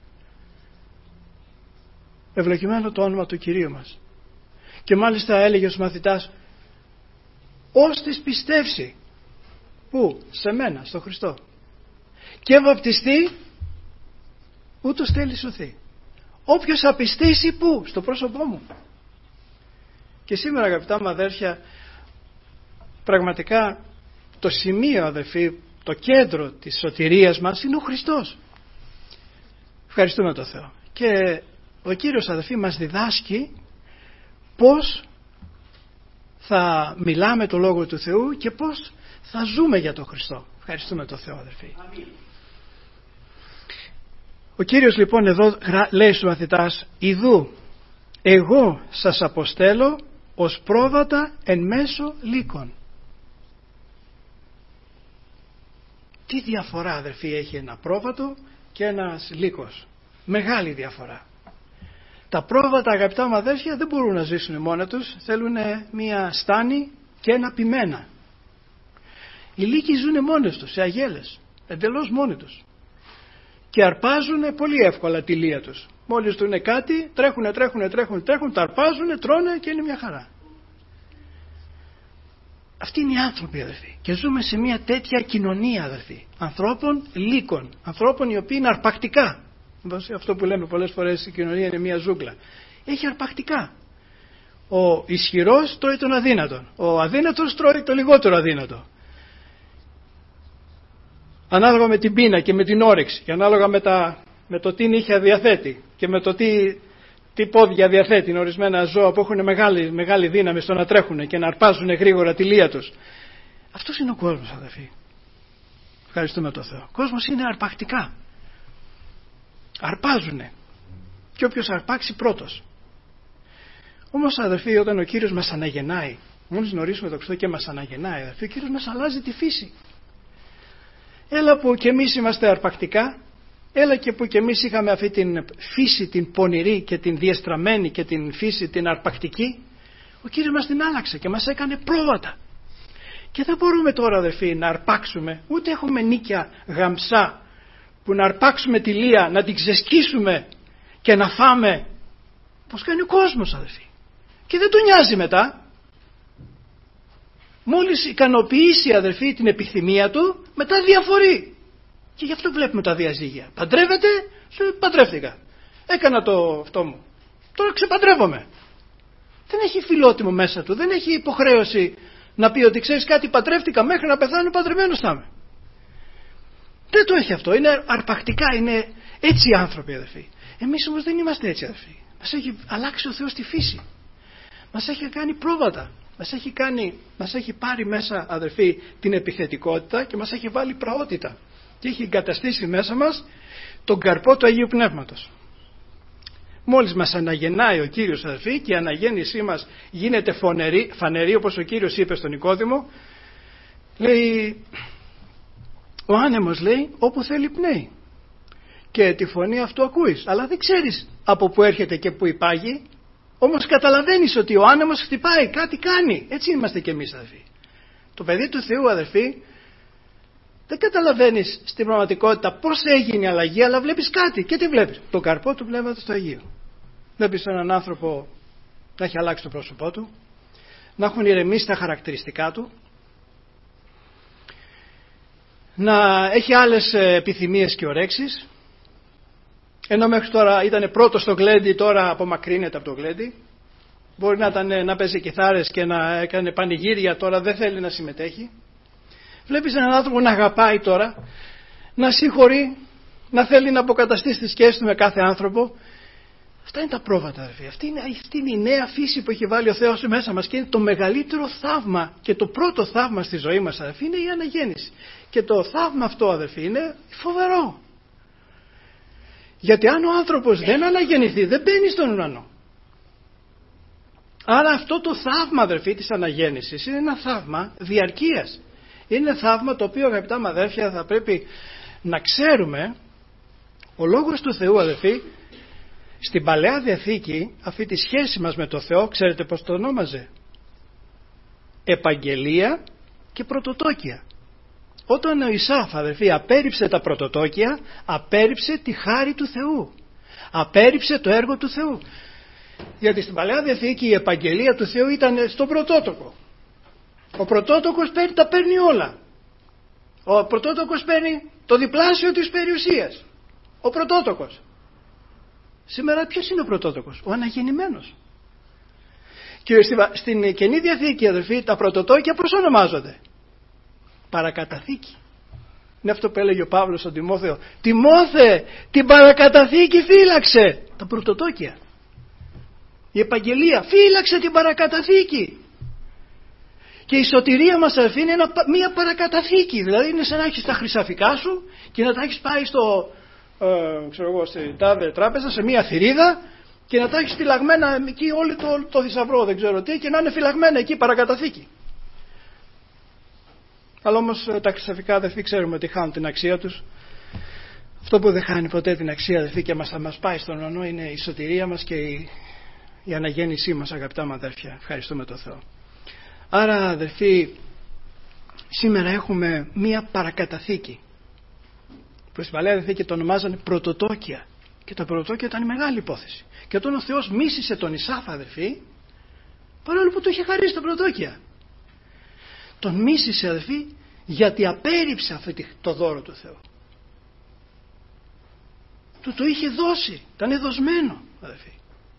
Ευλογημένο το όνομα του Κυρίου μας. Και μάλιστα έλεγε στους μαθητάς, ώστις πιστεύσει, πού? Σε μένα, στο Χριστό, και βαπτιστεί, ούτως θέλει σωθεί. Όποιος απιστήσει, πού? Στο πρόσωπό μου. Και σήμερα, αγαπητά μου αδέρφια, πραγματικά το σημείο, αδελφοί, το κέντρο της σωτηρίας μας είναι ο Χριστός. Ευχαριστούμε τον Θεό. Και ο Κύριος, αδελφοί, μας διδάσκει πώς θα μιλάμε το Λόγο του Θεού και πώς θα ζούμε για τον Χριστό. Ευχαριστούμε τον Θεό, αδελφοί. Αμήν. Ο Κύριος λοιπόν εδώ λέει στους μαθητάς: «Ιδού, εγώ σας αποστέλω ως πρόβατα εν μέσω λύκων». Τι διαφορά, αδελφοί, έχει ένα πρόβατο και ένας λύκος? Μεγάλη διαφορά. Τα πρόβατα, αγαπητά μου αδέρφια, δεν μπορούν να ζήσουν μόνα τους, θέλουν μία στάνη και ένα πιμένα. Οι λύκοι ζουν μόνοι τους, σε αγέλες, εντελώς μόνοι τους. Και αρπάζουν πολύ εύκολα τη λία τους. Μόλις δουν κάτι, τρέχουν, τρέχουν, τρέχουν, τρέχουν, τα αρπάζουν, τρώνε και είναι μια χαρά. Αυτοί είναι οι άνθρωποι, αδερφοί. Και ζούμε σε μια τέτοια κοινωνία, αδερφοί. Ανθρώπων λύκων. Ανθρώπων οι οποίοι είναι αρπακτικά. Αυτό που λέμε πολλές φορές, η κοινωνία είναι μια ζούγκλα. Έχει αρπακτικά. Ο ισχυρός τρώει τον αδύνατον. Ο αδύνατος τρώει το λιγότερο αδύνατο. Ανάλογα με την πείνα και με την όρεξη. Και ανάλογα με, τα, με το τι νύχια διαθέτει. Και με το τι, τι πόδια διαθέτει. Είναι ορισμένα ζώα που έχουν μεγάλη, μεγάλη δύναμη στο να τρέχουν και να αρπάζουν γρήγορα τη λία τους. Αυτός είναι ο κόσμος, αδερφοί. Ευχαριστούμε τον Θεό. Ο κόσμος είναι αρπακτικά. Αρπάζουνε. Και όποιος αρπάξει πρώτος. Όμως, αδερφοί, όταν ο Κύριος μας αναγεννάει, μόλις γνωρίσουμε τον Χριστό και μας αναγεννάει, αδερφοί, ο Κύριος μας αλλάζει τη φύση. Έλα που και εμείς είμαστε αρπακτικά, έλα και που και εμείς είχαμε αυτή την φύση την πονηρή και την διεστραμμένη και την φύση την αρπακτική, ο Κύριος μας την άλλαξε και μας έκανε πρόβατα. Και δεν μπορούμε τώρα, αδερφοί, να αρπάξουμε, ούτε έχουμε νίκια γαμψά που να αρπάξουμε τη λία, να την ξεσκίσουμε και να φάμε, πως κάνει ο κόσμος, αδερφοί. Και δεν τον νοιάζει μετά. Μόλις ικανοποιήσει, αδερφοί, την επιθυμία του, μετά διαφορεί. Και γι' αυτό βλέπουμε τα διαζύγια. Παντρεύεται, σου παντρεύτηκα. Έκανα το αυτό μου. Τώρα ξεπαντρεύομαι. Δεν έχει φιλότιμο μέσα του. Δεν έχει υποχρέωση να πει ότι ξέρεις κάτι, παντρεύτηκα, μέχρι να πεθάνω παντρεμένος θα είμαι. Δεν το έχει αυτό. Είναι αρπακτικά, είναι έτσι οι άνθρωποι, αδερφοί. Εμείς όμως δεν είμαστε έτσι, αδερφοί. Μας έχει αλλάξει ο Θεός τη φύση. Μας έχει κάνει πρόβατα. Μας έχει, κάνει, μας έχει πάρει μέσα, αδερφοί, την επιθετικότητα και μας έχει βάλει πραότητα. Και έχει εγκαταστήσει μέσα μας τον καρπό του Αγίου Πνεύματος. Μόλις μας αναγεννάει ο Κύριος, αδερφοί, και η αναγέννησή μας γίνεται φανερή, φανερή όπως ο Κύριος είπε στον Νικόδημο, λέει, ο άνεμος, λέει, όπου θέλει πνέει. Και τη φωνή αυτού ακούεις, αλλά δεν ξέρεις από που έρχεται και που υπάγει. Όμως καταλαβαίνεις ότι ο άνεμος χτυπάει, κάτι κάνει. Έτσι είμαστε κι εμείς, αδερφοί. Το παιδί του Θεού, αδερφοί, δεν καταλαβαίνεις στην πραγματικότητα πώς έγινε η αλλαγή, αλλά βλέπεις κάτι. Και τι βλέπεις? Το καρπό του Πνεύματος του Αγίου. Βλέπεις έναν άνθρωπο να έχει αλλάξει το πρόσωπό του, να έχουν ηρεμήσει τα χαρακτηριστικά του, να έχει άλλες επιθυμίες και ορέξεις. Ενώ μέχρι τώρα ήταν πρώτος στο γλέντι, τώρα απομακρύνεται από το γλέντι. Μπορεί να, ήταν, να παίζει κιθάρες και να έκανε πανηγύρια, τώρα δεν θέλει να συμμετέχει. Βλέπεις έναν άνθρωπο να αγαπάει τώρα, να συγχωρεί, να θέλει να αποκαταστήσει τη σχέση του με κάθε άνθρωπο. Αυτά είναι τα πρόβατα, αδερφοί. Αυτή είναι, αυτή είναι η νέα φύση που έχει βάλει ο Θεός μέσα μας και είναι το μεγαλύτερο θαύμα και το πρώτο θαύμα στη ζωή μας, αδερφοί, είναι η αναγέννηση. Και το θαύμα αυτό, αδερφοί, είναι φοβερό. Γιατί αν ο άνθρωπος δεν αναγεννηθεί, δεν μπαίνει στον ουρανό. Άρα αυτό το θαύμα, αδερφοί, της αναγέννησης είναι ένα θαύμα διαρκείας. Είναι ένα θαύμα το οποίο, αγαπητά μου αδέρφια, θα πρέπει να ξέρουμε. Ο Λόγος του Θεού, αδερφοί, στην Παλαιά Διαθήκη, αυτή τη σχέση μας με το Θεό, ξέρετε πώς το ονόμαζε? Επαγγελία και πρωτοτόκια. Όταν ο Ισάφ, αδερφοί, απέρριψε τα πρωτοτόκια, απέρριψε τη χάρη του Θεού. Απέρριψε το έργο του Θεού. Γιατί στην Παλαιά Διαθήκη η επαγγελία του Θεού ήταν στον πρωτότοκο. Ο πρωτότοκος παίρνει, τα παίρνει όλα. Ο πρωτότοκος παίρνει το διπλάσιο της περιουσίας. Ο πρωτότοκος. Σήμερα ποιος είναι ο πρωτότοκος? Ο αναγεννημένος. Και στην Καινή Διαθήκη, αδερφοί, τα πρωτοτόκια πώς ονομάζονται? παρακαταθήκη. Είναι αυτό που έλεγε ο Παύλος στον Τιμόθεο. Τιμόθε, την παρακαταθήκη φύλαξε. Τα πρωτοτόκια. Η επαγγελία, φύλαξε την παρακαταθήκη. Και η σωτηρία μας αδελφοί είναι μια παρακαταθήκη. Δηλαδή είναι σαν να έχεις τα χρυσαφικά σου και να τα έχεις πάει στο, ε, ξέρω εγώ, στην τάδε τράπεζα, σε μια θηρίδα, και να τα έχεις φυλαγμένα εκεί όλο το, το θησαυρό, δεν ξέρω τι, και να είναι φυλαγμένα εκεί παρακαταθήκη. Αλλά όμως τα χρυσαφικά αδελφοί ξέρουμε ότι χάνουν την αξία τους. Αυτό που δεν χάνει ποτέ την αξία αδελφοί και μας, θα μας πάει στον ουρανό είναι η σωτηρία μας και η, η αναγέννησή μας, αγαπητά μου αδέρφια. Ευχαριστούμε τον Θεό. Άρα αδελφοί, σήμερα έχουμε μία παρακαταθήκη που στην Παλαιά Διαθήκη το ονομάζανε πρωτοτόκια, και τα πρωτοτόκια ήταν μεγάλη υπόθεση. Και όταν ο Θεός μίσησε τον Ισάφ αδελφοί, παρόλο που του είχε χαρίσει τα πρωτοτόκια, τον μίσησε αδελφοί γιατί απέρριψε αυτό το δώρο του Θεού. Του το είχε δώσει, ήταν δοσμένο αδελφοί.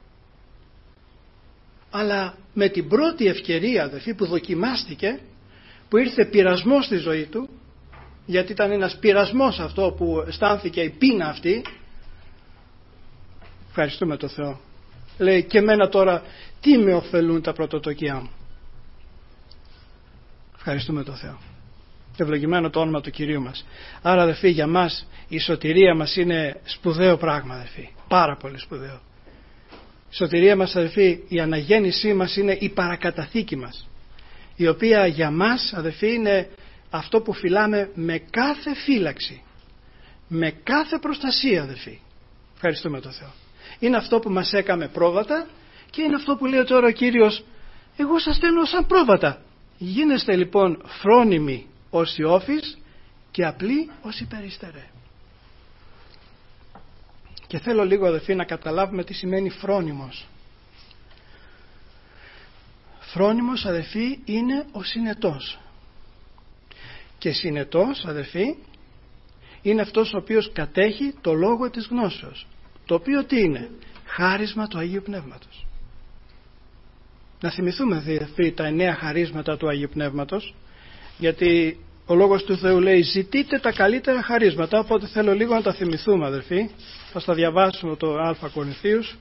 Αλλά με την πρώτη ευκαιρία αδελφοί που δοκιμάστηκε, που ήρθε πειρασμός στη ζωή του, γιατί ήταν ένας πειρασμός αυτό που αισθάνθηκε η πείνα αυτή, ευχαριστούμε τον Θεό, λέει, και εμένα τώρα τι με ωφελούν τα πρωτοτοκιά μου. Ευχαριστούμε τον Θεό. Ευλογημένο το όνομα του Κυρίου μας. Άρα αδελφοί, για μας η σωτηρία μας είναι σπουδαίο πράγμα αδελφοί, πάρα πολύ σπουδαίο. Η σωτηρία μας αδελφοί, η αναγέννησή μας είναι η παρακαταθήκη μας, η οποία για μας αδελφοί είναι αυτό που φυλάμε με κάθε φύλαξη, με κάθε προστασία αδελφοί. Ευχαριστούμε τον Θεό. Είναι αυτό που μας έκαμε πρόβατα και είναι αυτό που λέει τώρα ο Κύριος, εγώ σας στέλνω σαν πρόβατα. Γίνεστε λοιπόν φρόνιμοι όσοι όφης και απλοί όσοι περιστερέ. Και θέλω λίγο αδελφοί να καταλάβουμε τι σημαίνει φρόνιμος. Φρόνιμος αδελφοί είναι ο συνετός. Και συνετός αδελφοί είναι αυτός ο οποίος κατέχει το λόγο της γνώσεως. Το οποίο τι είναι? Χάρισμα του Αγίου Πνεύματος. Να θυμηθούμε αδελφοί τα εννέα χαρίσματα του Αγίου Πνεύματος, γιατί ο λόγος του Θεού λέει ζητείτε τα καλύτερα χαρίσματα, οπότε θέλω λίγο να τα θυμηθούμε αδελφοί. Θα στα διαβάσουμε το Α Κορινθίους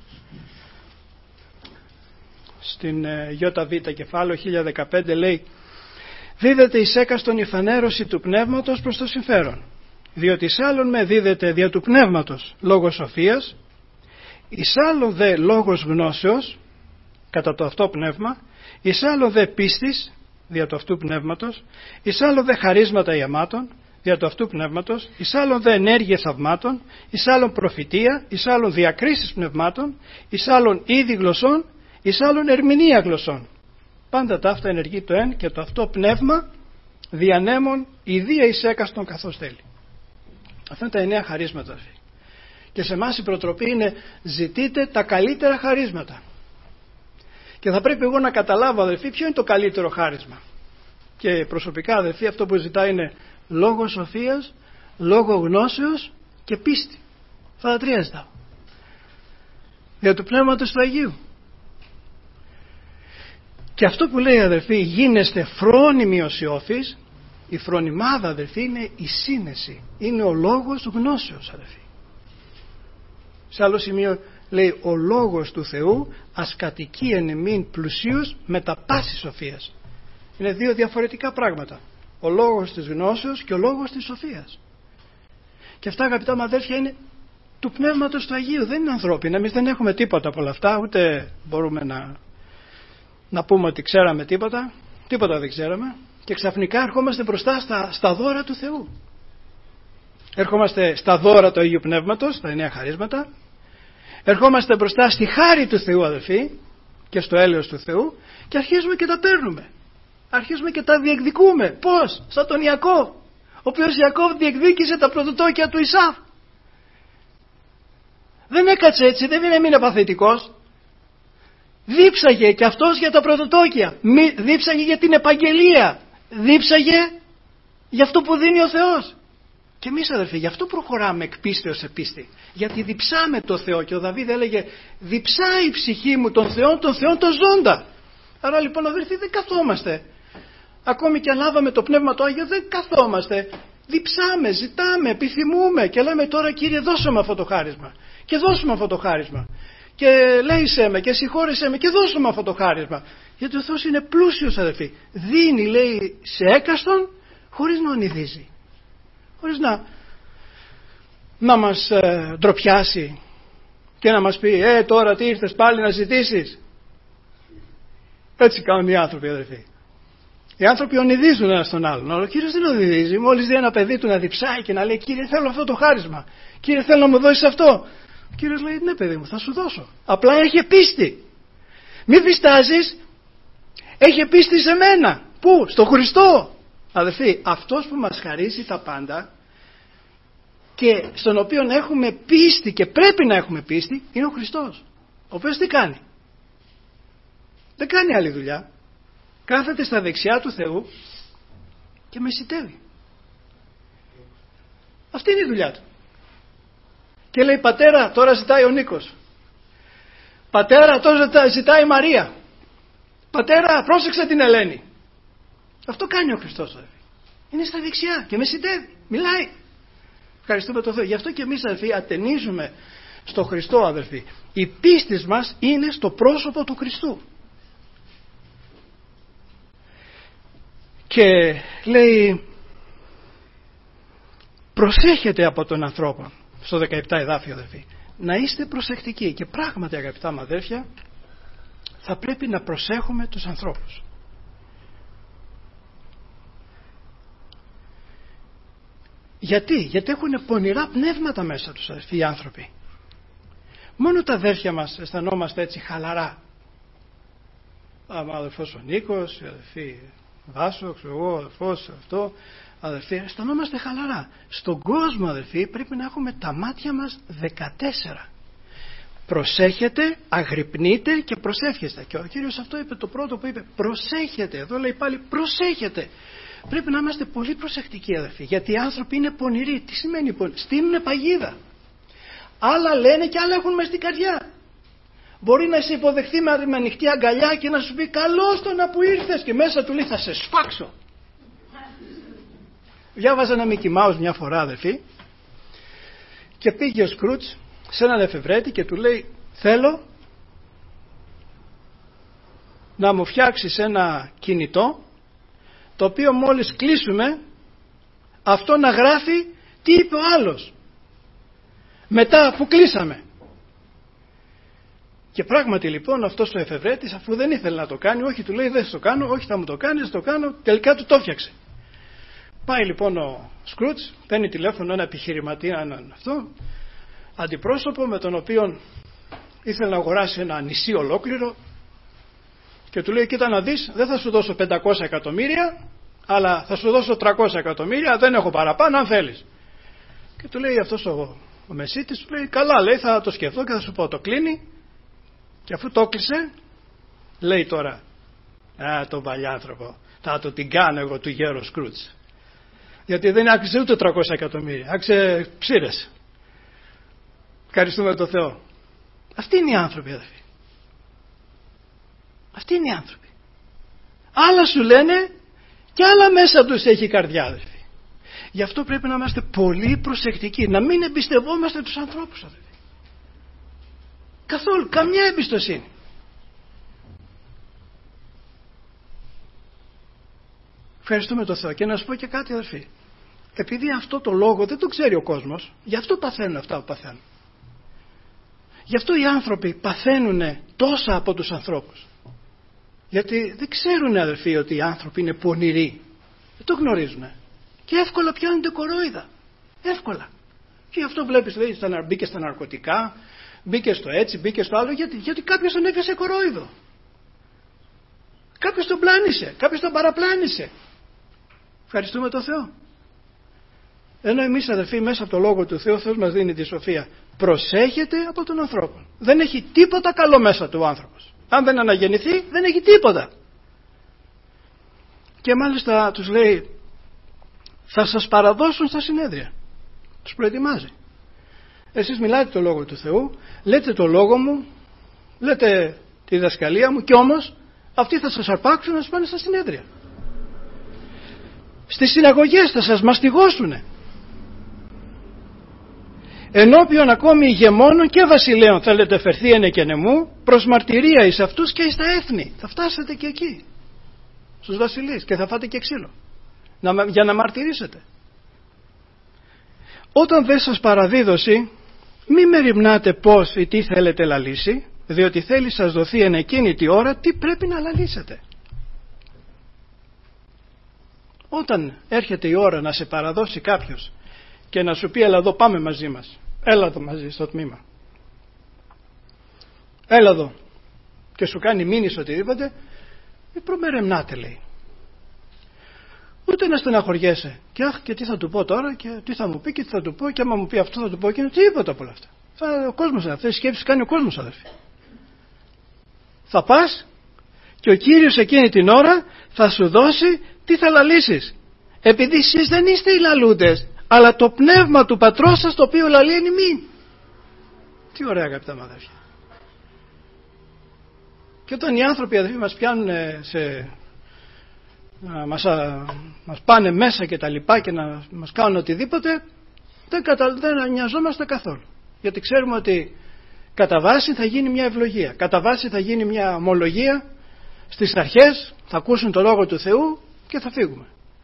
στην ΙΒ κεφάλαιο χίλια δεκαπέντε, λέει δίδεται εις έκαστον η φανέρωση του πνεύματος προς το συμφέρον, διότι εις άλλον με δίδεται δια του πνεύματος λόγος σοφίας, εις άλλον δε λόγος γνώσεως κατά το αυτό πνεύμα, εις άλλον δε πίστης δια του αυτού πνεύματος, εις άλλον δε χαρίσματα ιαμάτων δια του αυτού πνεύματος, εις άλλον δε ενέργεια θαυμάτων, εις άλλον προφητεία, εις άλλον διακρίσεις πνευμάτων, εις άλλον είδη γλωσσών, εις άλλον ερμηνεία γλωσσών. Πάντα τα αυτά ενεργεί το εν και το αυτό πνεύμα διανέμων ιδία εις έκαστον καθώς θέλει. Αυτά είναι τα εννέα χαρίσματα. Και σε εμάς η προτροπή είναι ζητείτε τα καλύτερα χαρίσματα. Και θα πρέπει εγώ να καταλάβω αδελφοί ποιο είναι το καλύτερο χάρισμα. Και προσωπικά αδελφοί αυτό που ζητάει είναι λόγο σοφίας, λόγο γνώσεως και πίστη. Αυτά τα τρία ζητάω. Για του Πνεύματος του Αγίου. Και αυτό που λέει αδελφοί γίνεστε φρόνιμοι ως Ιώφης, η φρονιμάδα αδελφοί είναι η σύνεση, είναι ο λόγος γνώσεως αδελφοί. Σε άλλο σημείο λέει ο λόγος του Θεού ας κατοικεί εν εμήν πλουσίους με τα πάση σοφίας. Είναι δύο διαφορετικά πράγματα, ο λόγος της γνώσεως και ο λόγος της σοφίας. Και αυτά αγαπητά μου αδέλφια είναι του Πνεύματος του Αγίου, δεν είναι ανθρώπινα. Εμείς δεν έχουμε τίποτα από όλα αυτά, ούτε μπορούμε να, να πούμε ότι ξέραμε τίποτα, τίποτα δεν ξέραμε, και ξαφνικά ερχόμαστε μπροστά στα, στα δώρα του Θεού. Ερχόμαστε στα δώρα του Αγίου Πνεύματος, τα εννέα χαρίσματα, ερχόμαστε μπροστά στη χάρη του Θεού αδελφοί και στο έλεος του Θεού και αρχίζουμε και τα παίρνουμε, αρχίζουμε και τα διεκδικούμε. Πώς? Σαν τον Ιακώβ, ο οποίος Ιακώβ διεκδίκησε τα πρωτοτόκια του Ισαύ. Δεν έκατσε έτσι, δεν έμεινε παθητικός, δίψαγε και αυτός για τα πρωτοτόκια, δίψαγε για την επαγγελία, δίψαγε για αυτό που δίνει ο Θεός. Και εμείς αδελφοί γι' αυτό προχωράμε εκ πίστεως σε πίστη, γιατί διψάμε το Θεό. Και ο Δαβίδ έλεγε διψάει η ψυχή μου τον Θεό, τον Θεό τον ζώντα. Άρα λοιπόν αδελφοί δεν καθόμαστε Ακόμη και αν λάβαμε το Πνεύμα το Άγιο δεν καθόμαστε. Διψάμε, ζητάμε, επιθυμούμε και λέμε τώρα Κύριε δώσε μου αυτό το χάρισμα και δώσε μου αυτό το χάρισμα και λέησέ με και συγχώρεσέ με και δώσε μου αυτό το χάρισμα. Γιατί ο Θεός είναι πλούσιος, αδελφοί. Δίνει, λέει, σε έκαστον χωρίς να ονειδίζει, χωρίς να, να μας ε, ντροπιάσει και να μας πει ε τώρα τι ήρθες πάλι να ζητήσεις. Έτσι κάνουν οι άνθρωποι, αδελφοί. Οι άνθρωποι ονειδίζουν ένα τον άλλον. Ο Κύριος δεν ονειδίζει. Μόλις δει ένα παιδί του να διψάει και να λέει Κύριε θέλω αυτό το χάρισμα, Κύριε θέλω να μου δώσεις αυτό, ο Κύριος λέει ναι παιδί μου θα σου δώσω. Απλά έχει πίστη. Μη διστάζεις. Έχει πίστη σε μένα. Πού? Στο Χριστό. Αδελφοί, αυτός που μας χαρίζει τα πάντα και στον οποίο έχουμε πίστη και πρέπει να έχουμε πίστη είναι ο Χριστός. Ο οποίος τι κάνει? Δεν κάνει άλλη δουλειά. Κάθεται στα δεξιά του Θεού και μεσιτεύει. Αυτή είναι η δουλειά του. Και λέει πατέρα, τώρα ζητάει ο Νίκος. Πατέρα, τώρα ζητάει η Μαρία. Πατέρα, πρόσεξε την Ελένη. Αυτό κάνει ο Χριστός. Είναι στα δεξιά και μεσιτεύει. Μιλάει. Ευχαριστούμε τον Θεό. Γι' αυτό και εμείς, αδελφοί, ατενίζουμε στο Χριστό, αδελφοί. Η πίστη μας είναι στο πρόσωπο του Χριστού. Και λέει προσέχετε από τον ανθρώπο στο δεκαεπτά εδάφιο, αδελφοί, να είστε προσεκτικοί. Και πράγματι, αγαπητά μου αδέρφια, θα πρέπει να προσέχουμε τους ανθρώπους. Γιατί? Γιατί έχουν πονηρά πνεύματα μέσα τους, αδελφοί, οι άνθρωποι. Μόνο τα αδέρφια μας αισθανόμαστε έτσι χαλαρά. Άμα αδελφός ο Νίκος, η αδελφή Βάσο, ξέρω εγώ, αδελφός αυτό, αδελφοί, αισθανόμαστε χαλαρά. Στον κόσμο, αδελφοί, πρέπει να έχουμε τα μάτια μας δεκατέσσερα. Προσέχετε, αγρυπνείτε και προσεύχεστε. Και ο Κύριος αυτό είπε, το πρώτο που είπε, προσέχετε. Εδώ λέει πάλι προσέχετε. Πρέπει να είμαστε πολύ προσεκτικοί, αδελφοί, γιατί οι άνθρωποι είναι πονηροί. Τι σημαίνει πονηροί? Στείλουν παγίδα. Άλλα λένε και άλλα έχουν μες στην καρδιά. Μπορεί να σε υποδεχθεί με ανοιχτή αγκαλιά και να σου πει καλώς το να που ήρθες και μέσα του λέει θα σε σφάξω. Διάβαζα ένα Mickey Mouse μια φορά, αδελφοί, και πήγε ο Σκρούτς σε έναν εφευρέτη και του λέει θέλω να μου φτιάξεις ένα κινητό το οποίο μόλις κλείσουμε αυτό να γράφει τι είπε ο άλλος μετά που κλείσαμε. Και πράγματι λοιπόν αυτός ο εφευρέτης, αφού δεν ήθελε να το κάνει, όχι του λέει δεν θα το κάνω, όχι θα μου το κάνεις, θα το κάνω, τελικά του το έφτιαξε. Πάει λοιπόν ο Σκρούτς, παίρνει τηλέφωνο ένα επιχειρηματία, έναν αυτό αντιπρόσωπο με τον οποίο ήθελε να αγοράσει ένα νησί ολόκληρο και του λέει κοίτα να δεις, δεν θα σου δώσω πεντακόσια εκατομμύρια αλλά θα σου δώσω τριακόσια εκατομμύρια, δεν έχω παραπάνω αν θέλεις. Και του λέει αυτός ο, ο μεσίτης, του λέει καλά, λέει θα το σκεφτώ και θα σου πω. Το κλείνει και αφού το κλείσε λέει τώρα α, τον παλιάνθρωπο θα το την κάνω εγώ του γέρου Σκρούτς, γιατί δεν άξιζε ούτε τριακόσια εκατομμύρια, άξιζε ψήρες. Ευχαριστούμε τον Θεό. Αυτοί είναι οι άνθρωποι, αδελφοί. Αυτοί είναι οι άνθρωποι. Άλλα σου λένε και άλλα μέσα τους έχει η καρδιά, αδελφοί. Γι' αυτό πρέπει να είμαστε πολύ προσεκτικοί, να μην εμπιστευόμαστε τους ανθρώπους, αδελφοί. Καθόλου, καμιά εμπιστοσύνη. Ευχαριστούμε τον Θεό. Και να σου πω και κάτι, αδελφοί. Επειδή αυτό το λόγο δεν το ξέρει ο κόσμος, γι' αυτό παθαίνουν αυτά που παθαίνουν. Γι' αυτό οι άνθρωποι παθαίνουν τόσα από τους ανθρώπους. Γιατί δεν ξέρουν, αδελφοί, ότι οι άνθρωποι είναι πονηροί. Δεν το γνωρίζουν. Και εύκολα πιάνονται κορόιδα. Εύκολα. Και γι' αυτό βλέπεις, λέει, μπήκε στα ναρκωτικά, μπήκε στο έτσι, μπήκε στο άλλο, γιατί, γιατί κάποιος τον έπιασε κορόιδο. Κάποιος τον πλάνησε, κάποιος τον παραπλάνησε. Ευχαριστούμε τον Θεό. Ενώ εμείς, αδελφοί, μέσα από το Λόγο του Θεού, ο Θεός μας δίνει τη σοφία. Προσέχετε από τον άνθρωπο. Δεν έχει τίποτα καλό μέσα του ο άνθρωπος. Αν δεν αναγεννηθεί, δεν έχει τίποτα. Και μάλιστα τους λέει, θα σας παραδώσουν στα συνέδρια. Τους προετοιμάζει. Εσείς μιλάτε το Λόγο του Θεού, λέτε το Λόγο μου, λέτε τη διδασκαλία μου, και όμως αυτοί θα σας αρπάξουν να σας πάνε στα συνέδρια. Στις συναγωγές θα σας μαστιγώσουνε. Ενώπιον ακόμη ηγεμόνων και βασιλέων θέλετε φερθεί εν εκενεμού προς μαρτυρία εις αυτούς και εις τα έθνη. Θα φτάσετε και εκεί, στους βασιλείς, και θα φάτε και ξύλο να, για να μαρτυρήσετε. Όταν δεν σας παραδίδωση, μη μεριμνάτε πώς ή τι θέλετε λαλήσει, διότι θέλει σας δοθεί εν εκείνη τη ώρα τι πρέπει να λαλήσετε. Όταν έρχεται η ώρα να σε παραδώσει κάποιος και να σου πει έλα εδώ, πάμε μαζί μας, έλα εδώ μαζί στο τμήμα, έλα εδώ, και σου κάνει μήνυση οτιδήποτε, μη προμερεμνάτε, λέει. Ούτε να στεναχωριέσαι και αχ, και τι θα του πω τώρα και τι θα μου πει και τι θα του πω και άμα μου πει αυτό θα του πω και τίποτα από όλα αυτά. Θα, ο κόσμος, αυτές τις σκέψεις κάνει ο κόσμος, αδερφοί. Θα πας και ο Κύριος εκείνη την ώρα θα σου δώσει τι θα λαλήσεις, επειδή εσείς δεν είστε οι λαλούντες, αλλά το πνεύμα του πατρός σας το οποίο λαλεί εν ημίν. Τι ωραία, αγαπητά μου αδέρφια. Και όταν οι άνθρωποι, αδερφοί, μας πιάνουν σε, να μας, α, μας πάνε μέσα και τα λοιπά και να μας κάνουν οτιδήποτε, δεν, κατα, δεν νοιαζόμαστε καθόλου, γιατί ξέρουμε ότι κατά βάση θα γίνει μια ευλογία, κατά βάση θα γίνει μια ομολογία, στις αρχές θα ακούσουν το λόγο του Θεού και θα φύγουμε.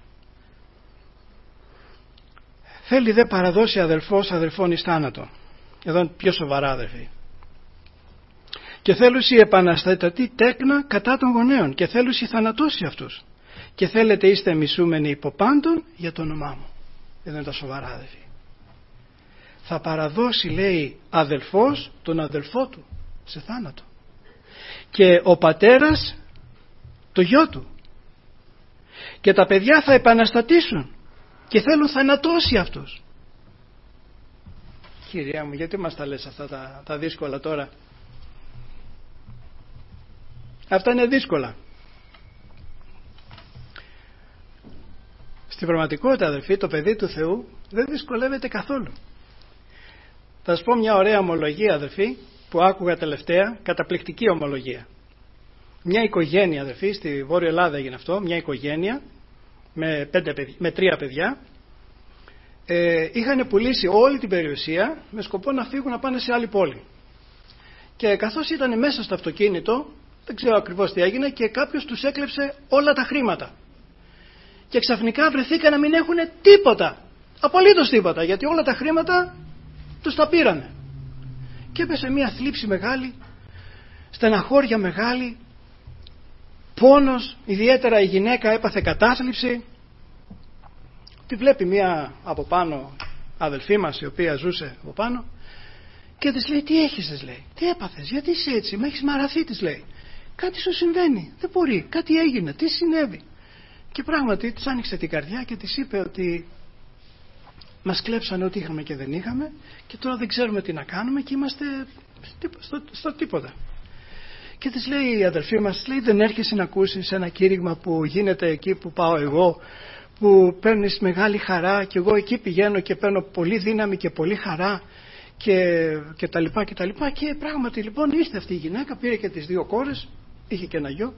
Θέλει δε παραδώσει αδελφός αδελφόν εις θάνατο. Εδώ είναι πιο σοβαρά, αδελφοί. Και θέλουσι επαναστατεί τέκνα κατά των γονέων και θέλουσι θανατώσει αυτούς. Και θέλετε είστε μισούμενοι υπό πάντων για το όνομά μου. Εδώ είναι τα σοβαρά, αδελφοί. Θα παραδώσει, λέει, αδελφός τον αδελφό του σε θάνατο. Και ο πατέρας το γιο του. Και τα παιδιά θα επαναστατήσουν και θέλουν θανατώσει αυτούς. Κυρία μου, γιατί μας τα λες αυτά τα, τα δύσκολα τώρα? Αυτά είναι δύσκολα. Στην πραγματικότητα, αδελφοί, το παιδί του Θεού δεν δυσκολεύεται καθόλου. Θα σας πω μια ωραία ομολογία, αδελφοί, που άκουγα τελευταία, καταπληκτική ομολογία. Μια οικογένεια, αδελφοί, στη Βόρεια Ελλάδα έγινε αυτό, μια οικογένεια με, πέντε, με τρία παιδιά, ε, είχαν πουλήσει όλη την περιουσία με σκοπό να φύγουν να πάνε σε άλλη πόλη. Και καθώς ήταν μέσα στο αυτοκίνητο, δεν ξέρω ακριβώς τι έγινε, και κάποιος τους έκλεψε όλα τα χρήματα. Και ξαφνικά βρεθήκαν να μην έχουν τίποτα, απολύτως τίποτα, γιατί όλα τα χρήματα τους τα πήρανε. Και έπεσε μια θλίψη μεγάλη, στεναχώρια μεγάλη, πόνος, ιδιαίτερα η γυναίκα έπαθε κατάθλιψη. Τη βλέπει μια από πάνω αδελφή μας, η οποία ζούσε από πάνω, και της λέει, τι έχεις, της λέει, τι έπαθες, γιατί είσαι έτσι, με έχεις μαραθεί, της λέει, κάτι σου συμβαίνει, δεν μπορεί, κάτι έγινε, τι συνέβη? Και πράγματι της άνοιξε την καρδιά και της είπε ότι μας κλέψανε ό,τι είχαμε και δεν είχαμε και τώρα δεν ξέρουμε τι να κάνουμε και είμαστε στο, στο τίποτα. Και της λέει η αδελφή μας, λέει, δεν έρχεσαι να ακούσεις ένα κήρυγμα που γίνεται εκεί που πάω εγώ, που παίρνεις μεγάλη χαρά και εγώ εκεί πηγαίνω και παίρνω πολύ δύναμη και πολύ χαρά και, και τα λοιπά και τα λοιπά. Και πράγματι λοιπόν ήρθε αυτή η γυναίκα, πήρε και τις δύο κόρες, είχε και ένα γιο,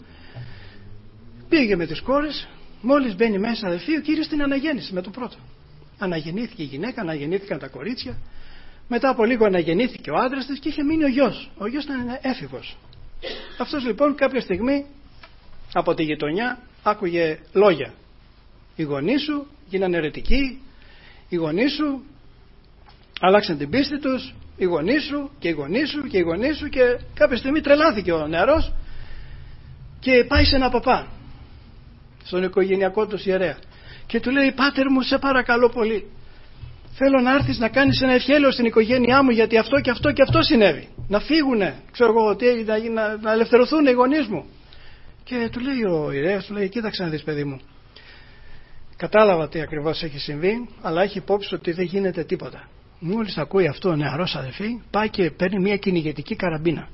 πήγε με τις κόρες, μόλις μπαίνει μέσα, αδελφοί, ο Κύριος την αναγέννησε με τον πρώτο. Αναγεννήθηκε η γυναίκα, αναγεννήθηκαν τα κορίτσια, μετά από λίγο αναγεννήθηκε ο άντρας της και είχε μείνει ο γιος. Ο γιος ήταν έφηβος. Αυτός λοιπόν κάποια στιγμή από τη γειτονιά άκουγε λόγια. Οι γονείς σου γίνανε αιρετικοί, οι γονείς σου αλλάξαν την πίστη τους, οι γονείς σου και οι γονείς σου και οι γονείς σου, και κάποια στιγμή τρελάθηκε ο νεαρός και πάει σε ένα παπά, στον οικογενειακό του ιερέα, και του λέει, πάτερ μου, σε παρακαλώ πολύ, θέλω να έρθεις να κάνεις ένα ευχέλαιο στην οικογένειά μου, γιατί αυτό και αυτό και αυτό συνέβη, να φύγουνε, ξέρω εγώ, να, να, να ελευθερωθούν οι γονείς μου. Και του λέει ο ιερέας, του λέει, κοίταξε να δεις, παιδί μου, κατάλαβα τι ακριβώς έχει συμβεί, αλλά έχει υπόψη ότι δεν γίνεται τίποτα. Μόλις ακούει αυτό ο νεαρός, αδελφή, πάει και παίρνει μια κυνηγετική καραμπίνα.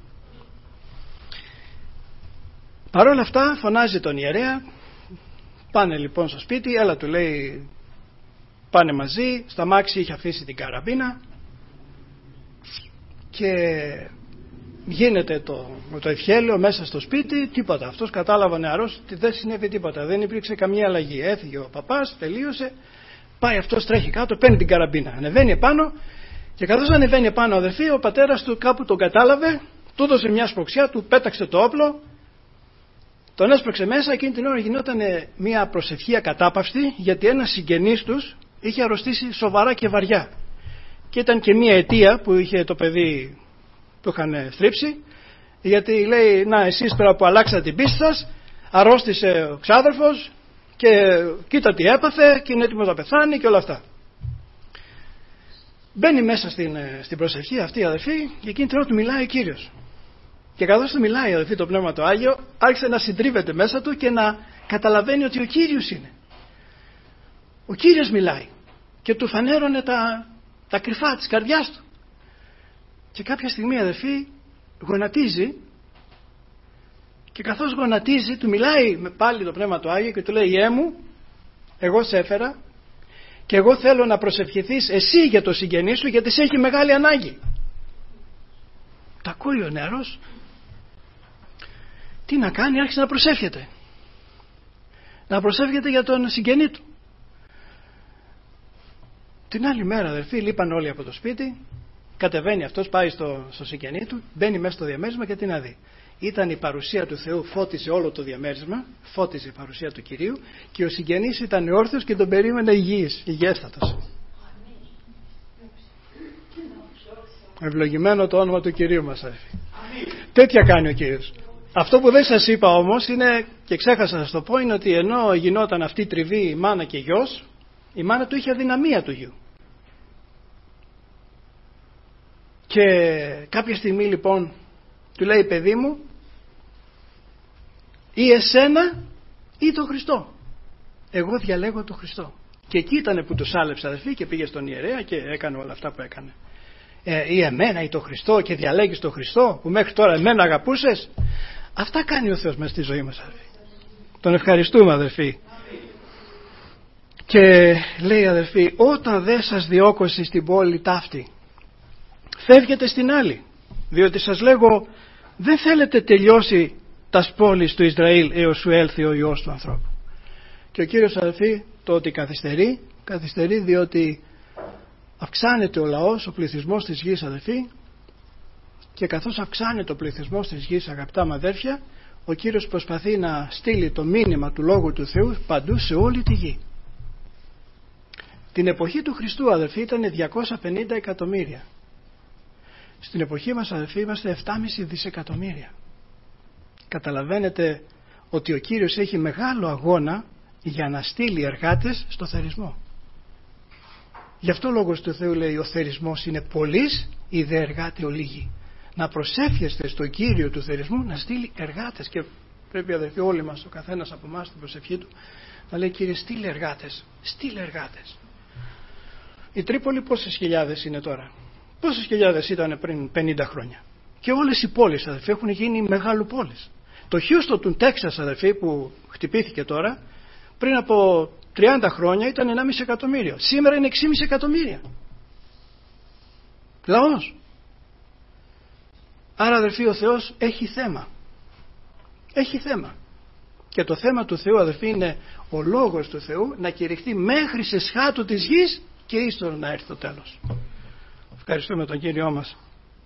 Παρ' όλα αυτά φωνάζει τον ιερέα, πάνε λοιπόν στο σπίτι, έλα, του λέει, πάνε μαζί, στα μάξι είχε αφήσει την καραμπίνα και γίνεται το, το ευχέλαιο μέσα στο σπίτι, τίποτα. Αυτός κατάλαβε ο νεαρός ότι δεν συνέβη τίποτα, δεν υπήρξε καμία αλλαγή. Έφυγε ο παπάς, τελείωσε, πάει αυτός, τρέχει κάτω, παίρνει την καραμπίνα, ανεβαίνει επάνω και καθώς ανεβαίνει επάνω, αδερφοί, ο πατέρας του κάπου τον κατάλαβε, του έδωσε μια σπροξιά, του πέταξε το όπλο, τον έσπρωξε μέσα. Εκείνη την ώρα γινόταν μια προσευχή ακατάπαυστη, γιατί ένας συγγενής τους είχε αρρωστήσει σοβαρά και βαριά. Και ήταν και μια αιτία που είχε το παιδί που είχαν στρίψει, γιατί λέει, να, εσείς πέρα που αλλάξατε την πίστη σας, αρρώστησε ο ξάδερφος και κοίτα τι έπαθε και είναι έτοιμος να πεθάνει και όλα αυτά. Μπαίνει μέσα στην, στην προσευχή αυτή, αδερφή, και εκείνη την ώρα του μιλάει ο Κύριος. Και καθώς του μιλάει, αδερφή, το Πνεύμα το Άγιο, άρχισε να συντρίβεται μέσα του και να καταλαβαίνει ότι ο Κύριος είναι. Ο Κύριος μιλάει και του φανέρωνε τα, τα κρυφά της καρδιάς του. Και κάποια στιγμή, αδερφή, γονατίζει, και καθώς γονατίζει του μιλάει με πάλι το Πνεύμα το Άγιο και του λέει, Ιε μου, εγώ σε έφερα και εγώ θέλω να προσευχηθείς εσύ για το συγγενή σου, γιατί σε έχει μεγάλη ανάγκη. Τα ακούει ο νεαρός, τι να κάνει, άρχισε να προσεύχεται να προσεύχεται για τον συγγενή του. Την άλλη μέρα, αδερφοί, λείπαν όλοι από το σπίτι, κατεβαίνει αυτός, πάει στο, στο συγγενή του, μπαίνει μέσα στο διαμέρισμα και τι να δει. Ήταν η παρουσία του Θεού, φώτιζε όλο το διαμέρισμα, φώτιζε η παρουσία του Κυρίου, και ο συγγενής ήταν όρθιος και τον περίμενε υγιής, υγιέστατος. Ευλογημένο το όνομα του Κυρίου μας, αδερφοί. Τέτοια κάνει ο Κύριος. Αυτό που δεν σας είπα όμως είναι, και ξέχασα να σας το πω, είναι ότι ενώ γινόταν αυτή η τριβή η μάνα και γιος, η μάνα του είχε αδυναμία του γιου. Και κάποια στιγμή λοιπόν του λέει, παιδί μου, ή εσένα ή τον Χριστό. Εγώ διαλέγω τον Χριστό. Και εκεί ήταν που τους άλεψε, αδερφοί, και πήγε στον ιερέα και έκανε όλα αυτά που έκανε. Ε, ή εμένα ή τον Χριστό, και διαλέγεις τον Χριστό που μέχρι τώρα εμένα αγαπούσες. Αυτά κάνει ο Θεός μέσα στη ζωή μας, αδερφοί. Τον ευχαριστούμε, αδερφοί. Και λέει, αδερφοί, όταν δεν σας διώκωσε στην πόλη ταύτη, φεύγετε στην άλλη, διότι σας λέγω, δεν θέλετε τελειώσει τας πόλεις του Ισραήλ έως σου έλθει ο Υιός του ανθρώπου. Και ο Κύριος, αδερφοί, το ότι καθυστερεί, καθυστερεί διότι αυξάνεται ο λαός, ο πληθυσμός της γης, αδερφοί, και καθώς αυξάνεται ο πληθυσμός της γης, αγαπητά μου αδέρφια, ο Κύριος προσπαθεί να στείλει το μήνυμα του Λόγου του Θεού παντού σε όλη τη γη. Την εποχή του Χριστού, αδερφοί, ήταν διακόσια πενήντα εκατομμύρια. Στην εποχή μας, αδερφοί, είμαστε επτά κόμμα πέντε δισεκατομμύρια. Καταλαβαίνετε ότι ο Κύριος έχει μεγάλο αγώνα για να στείλει εργάτες στο θερισμό. Γι' αυτό ο Λόγος του Θεού λέει, ο θερισμός είναι πολλής, η δε εργάτη ολίγη. Να προσεύχεστε στον Κύριο του θερισμού να στείλει εργάτες. Και πρέπει, αδερφοί, όλοι μας, ο καθένας από εμάς την προσευχή του, να λέει, Κύριε, στείλε εργάτες, στείλε εργάτες. Η Τρίπολη πόσες χιλιάδες είναι τώρα? Πόσες χιλιάδες ήταν πριν πενήντα χρόνια? Και όλες οι πόλεις, αδερφοί, έχουν γίνει μεγάλου πόλεις. Το Χιούστον του Τέξας, αδερφοί, που χτυπήθηκε τώρα, πριν από τριάντα χρόνια ήταν ενάμιση εκατομμύριο. Σήμερα είναι έξι κόμμα πέντε εκατομμύρια. Λαός. Άρα, αδερφοί, ο Θεός έχει θέμα. Έχει θέμα. Και το θέμα του Θεού, αδερφοί, είναι ο Λόγος του Θεού να κηρυχθεί μέχρι σε σχάτου της γης και ύστερα να έρθει το τέλος. Ευχαριστούμε τον Κύριό μας.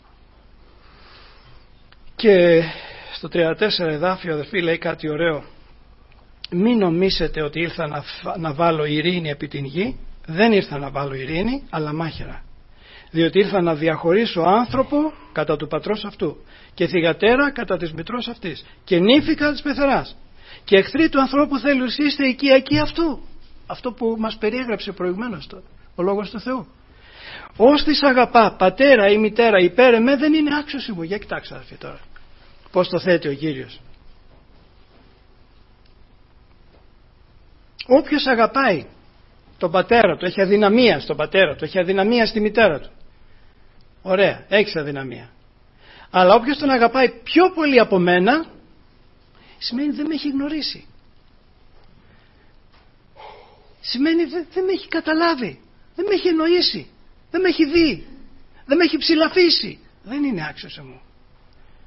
Και στο τριάντα τέσσερα εδάφιο, αδερφοί, λέει κάτι ωραίο. Μην νομίσετε ότι ήρθα να, να βάλω ειρήνη επί την γη. Δεν ήρθα να βάλω ειρήνη, αλλά μάχαιρα. Διότι ήρθα να διαχωρίσω άνθρωπο κατά του πατρός αυτού και θυγατέρα κατά της μητρός αυτής και νύφη κατά της πεθεράς και εχθροί του ανθρώπου θέλουν είστε οικιακοί αυτού. Αυτό που μας περιέγραψε προηγουμένως το, ο Λόγος του Θεού. Ως της αγαπά πατέρα ή μητέρα υπέρ εμέ δεν είναι άξιος μου. Για κοιτάξτε, αδερφοί, τώρα πως το θέτει ο Κύριος. Όποιος αγαπάει τον πατέρα του, έχει αδυναμία στον πατέρα του, έχει αδυναμία στη μητέρα του. Ωραία, έχεις αδυναμία. Αλλά όποιος τον αγαπάει πιο πολύ από μένα, σημαίνει δεν με έχει γνωρίσει. Σημαίνει δεν, δεν με έχει καταλάβει, δεν με έχει εννοήσει, δεν με έχει δει, δεν με έχει ψηλαφίσει. Δεν είναι άξιος μου.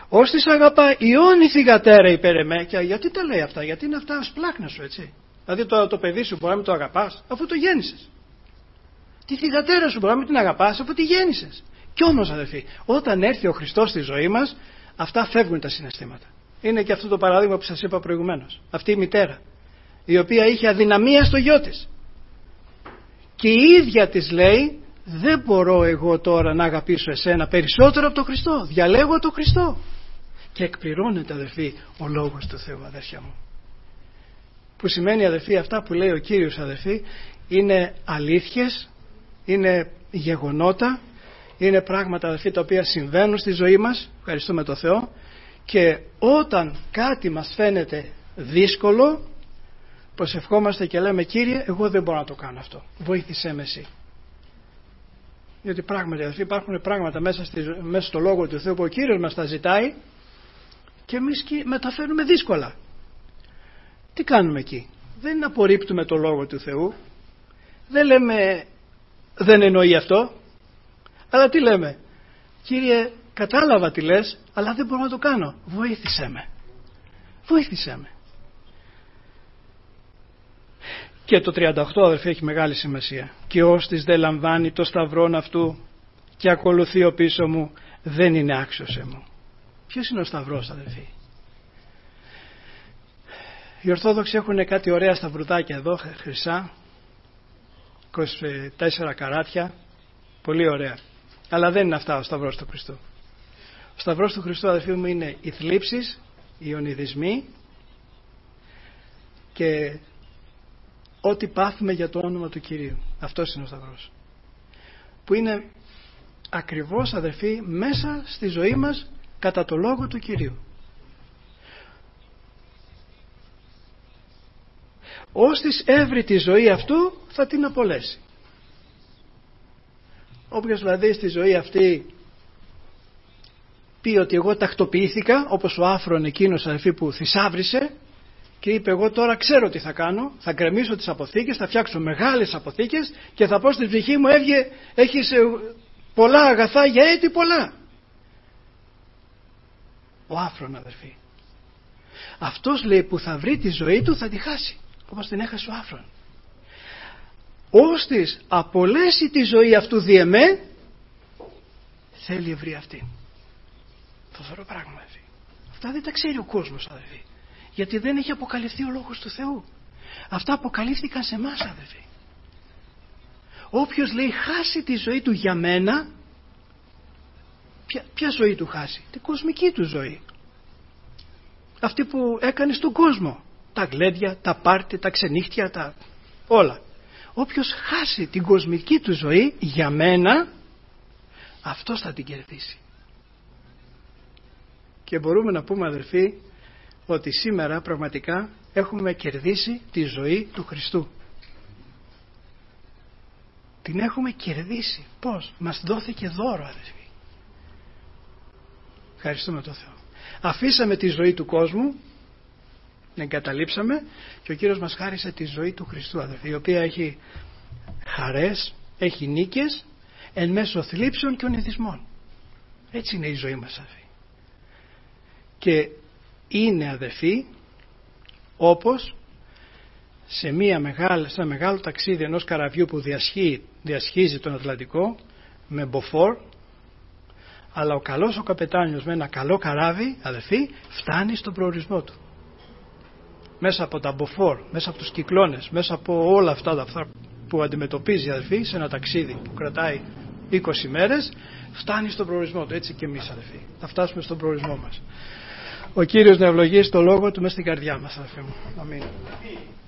Ως της αγαπά ιώνη θυγατέρα υπέρ εμέ. Και γιατί τα λέει αυτά? Γιατί είναι αυτά σπλάχνα σου, έτσι. Δηλαδή το, το παιδί σου μπορεί να μην το αγαπάς αφού το γέννησες. Τη θυγατέρα σου μπορεί να μην την αγαπάς αφού τη γέννησες. Κι όμως, αδελφοί, όταν έρθει ο Χριστός στη ζωή μας, αυτά φεύγουν τα συναισθήματα. Είναι και αυτό το παράδειγμα που σας είπα προηγουμένως. Αυτή η μητέρα, η οποία είχε αδυναμία στο γιο της. Και η ίδια της λέει, δεν μπορώ εγώ τώρα να αγαπήσω εσένα περισσότερο από τον Χριστό. Διαλέγω τον Χριστό. Και εκπληρώνεται, αδελφοί, ο λόγος του Θεού, αδέρφια μου. Που σημαίνει, αδελφοί, αυτά που λέει ο Κύριος, αδελφοί, είναι αλήθειες, είναι γεγονότα, είναι πράγματα, αδελφοί, τα οποία συμβαίνουν στη ζωή μας. Ευχαριστούμε τον Θεό. Και όταν κάτι μας φαίνεται δύσκολο, προσευχόμαστε και λέμε, Κύριε, εγώ δεν μπορώ να το κάνω αυτό, βοήθησέ με εσύ. Γιατί πράγματι, αδελφοί, υπάρχουν πράγματα μέσα, στη, μέσα στο Λόγο του Θεού που ο Κύριος μας τα ζητάει και εμείς μεταφέρουμε δύσκολα. Τι κάνουμε εκεί? Δεν απορρίπτουμε το Λόγο του Θεού, δεν λέμε δεν εννοεί αυτό, αλλά τι λέμε? Κύριε, κατάλαβα τι λες, αλλά δεν μπορώ να το κάνω, βοήθησέ με, βοήθησέ με. Και το τριάντα οκτώ, αδελφοί, έχει μεγάλη σημασία. Και ώστις δεν λαμβάνει το σταυρόν αυτού και ακολουθεί ο πίσω μου, δεν είναι άξιος εμού. Ποιος είναι ο σταυρός, αδελφοί? Οι Ορθόδοξοι έχουν κάτι ωραία σταυρουδάκια εδώ, χρυσά, είκοσι τέσσερα καράτια, πολύ ωραία. Αλλά δεν είναι αυτά ο σταυρός του Χριστού. Ο σταυρός του Χριστού, αδελφοί μου, είναι οι θλίψεις, οι ονειδισμοί και ό,τι πάθουμε για το όνομα του Κυρίου. Αυτός είναι ο σταυρός. Που είναι ακριβώς, αδελφοί, μέσα στη ζωή μας κατά το λόγο του Κυρίου. Ώστις έβρει τη ζωή αυτού θα την απολέσει. Όποιος δηλαδή στη ζωή αυτή πει ότι εγώ τακτοποιήθηκα, όπως ο Άφρον εκείνος, αδελφοί, που θησάβρισε και είπε, εγώ τώρα ξέρω τι θα κάνω, θα γκρεμίσω τις αποθήκες, θα φτιάξω μεγάλες αποθήκες και θα πω στην ψυχή μου, έβγε, έχεις πολλά αγαθά για έτη πολλά. Ο Άφρον, αδελφοί, αυτός λέει που θα βρει τη ζωή του θα τη χάσει, όπως την έχασε ο Άφρον. Ώστις απολέσει τη ζωή αυτού δι' εμέ, θέλει ευρύ αυτή. Φοβερό πράγμα, αδελφοί. Αυτά δεν τα ξέρει ο κόσμος, αδελφοί, γιατί δεν έχει αποκαλυφθεί ο Λόγος του Θεού. Αυτά αποκαλύφθηκαν σε εμάς, αδελφοί. Όποιος λέει χάσει τη ζωή του για μένα, ποια, ποια ζωή του χάσει? Την κοσμική του ζωή, αυτή που έκανε στον κόσμο, τα γλέντια, τα πάρτι, τα ξενύχτια, τα όλα. Όποιος χάσει την κοσμική του ζωή για μένα, αυτός θα την κερδίσει. Και μπορούμε να πούμε, αδελφοί, ότι σήμερα πραγματικά έχουμε κερδίσει τη ζωή του Χριστού. Την έχουμε κερδίσει. Πώς? Μας δόθηκε δώρο, αδελφοί. Ευχαριστούμε τον Θεό. Αφήσαμε τη ζωή του κόσμου, την εγκαταλείψαμε και ο Κύριος μας χάρισε τη ζωή του Χριστού, αδελφοί, η οποία έχει χαρές, έχει νίκες εν μέσω θλίψεων και ονειδισμών. Έτσι είναι η ζωή μας, αδελφοί. Και είναι, αδελφοί, όπως σε, μια μεγάλη, σε ένα μεγάλο ταξίδι ενός καραβιού που διασχίζει, διασχίζει τον Ατλαντικό με μποφόρ, αλλά ο καλός ο καπετάνιος με ένα καλό καράβι, αδελφοί, φτάνει στον προορισμό του. Μέσα από τα μποφόρ, μέσα από τους κυκλώνες, μέσα από όλα αυτά, αυτά που αντιμετωπίζει, αδελφοί, σε ένα ταξίδι που κρατάει είκοσι μέρες, φτάνει στον προορισμό του. Έτσι και εμείς, αδελφοί, θα φτάσουμε στον προορισμό μας. Ο Κύριος να ευλογήσει το λόγο του μέσα στην καρδιά μας, αδελφοί μου. Αμήν.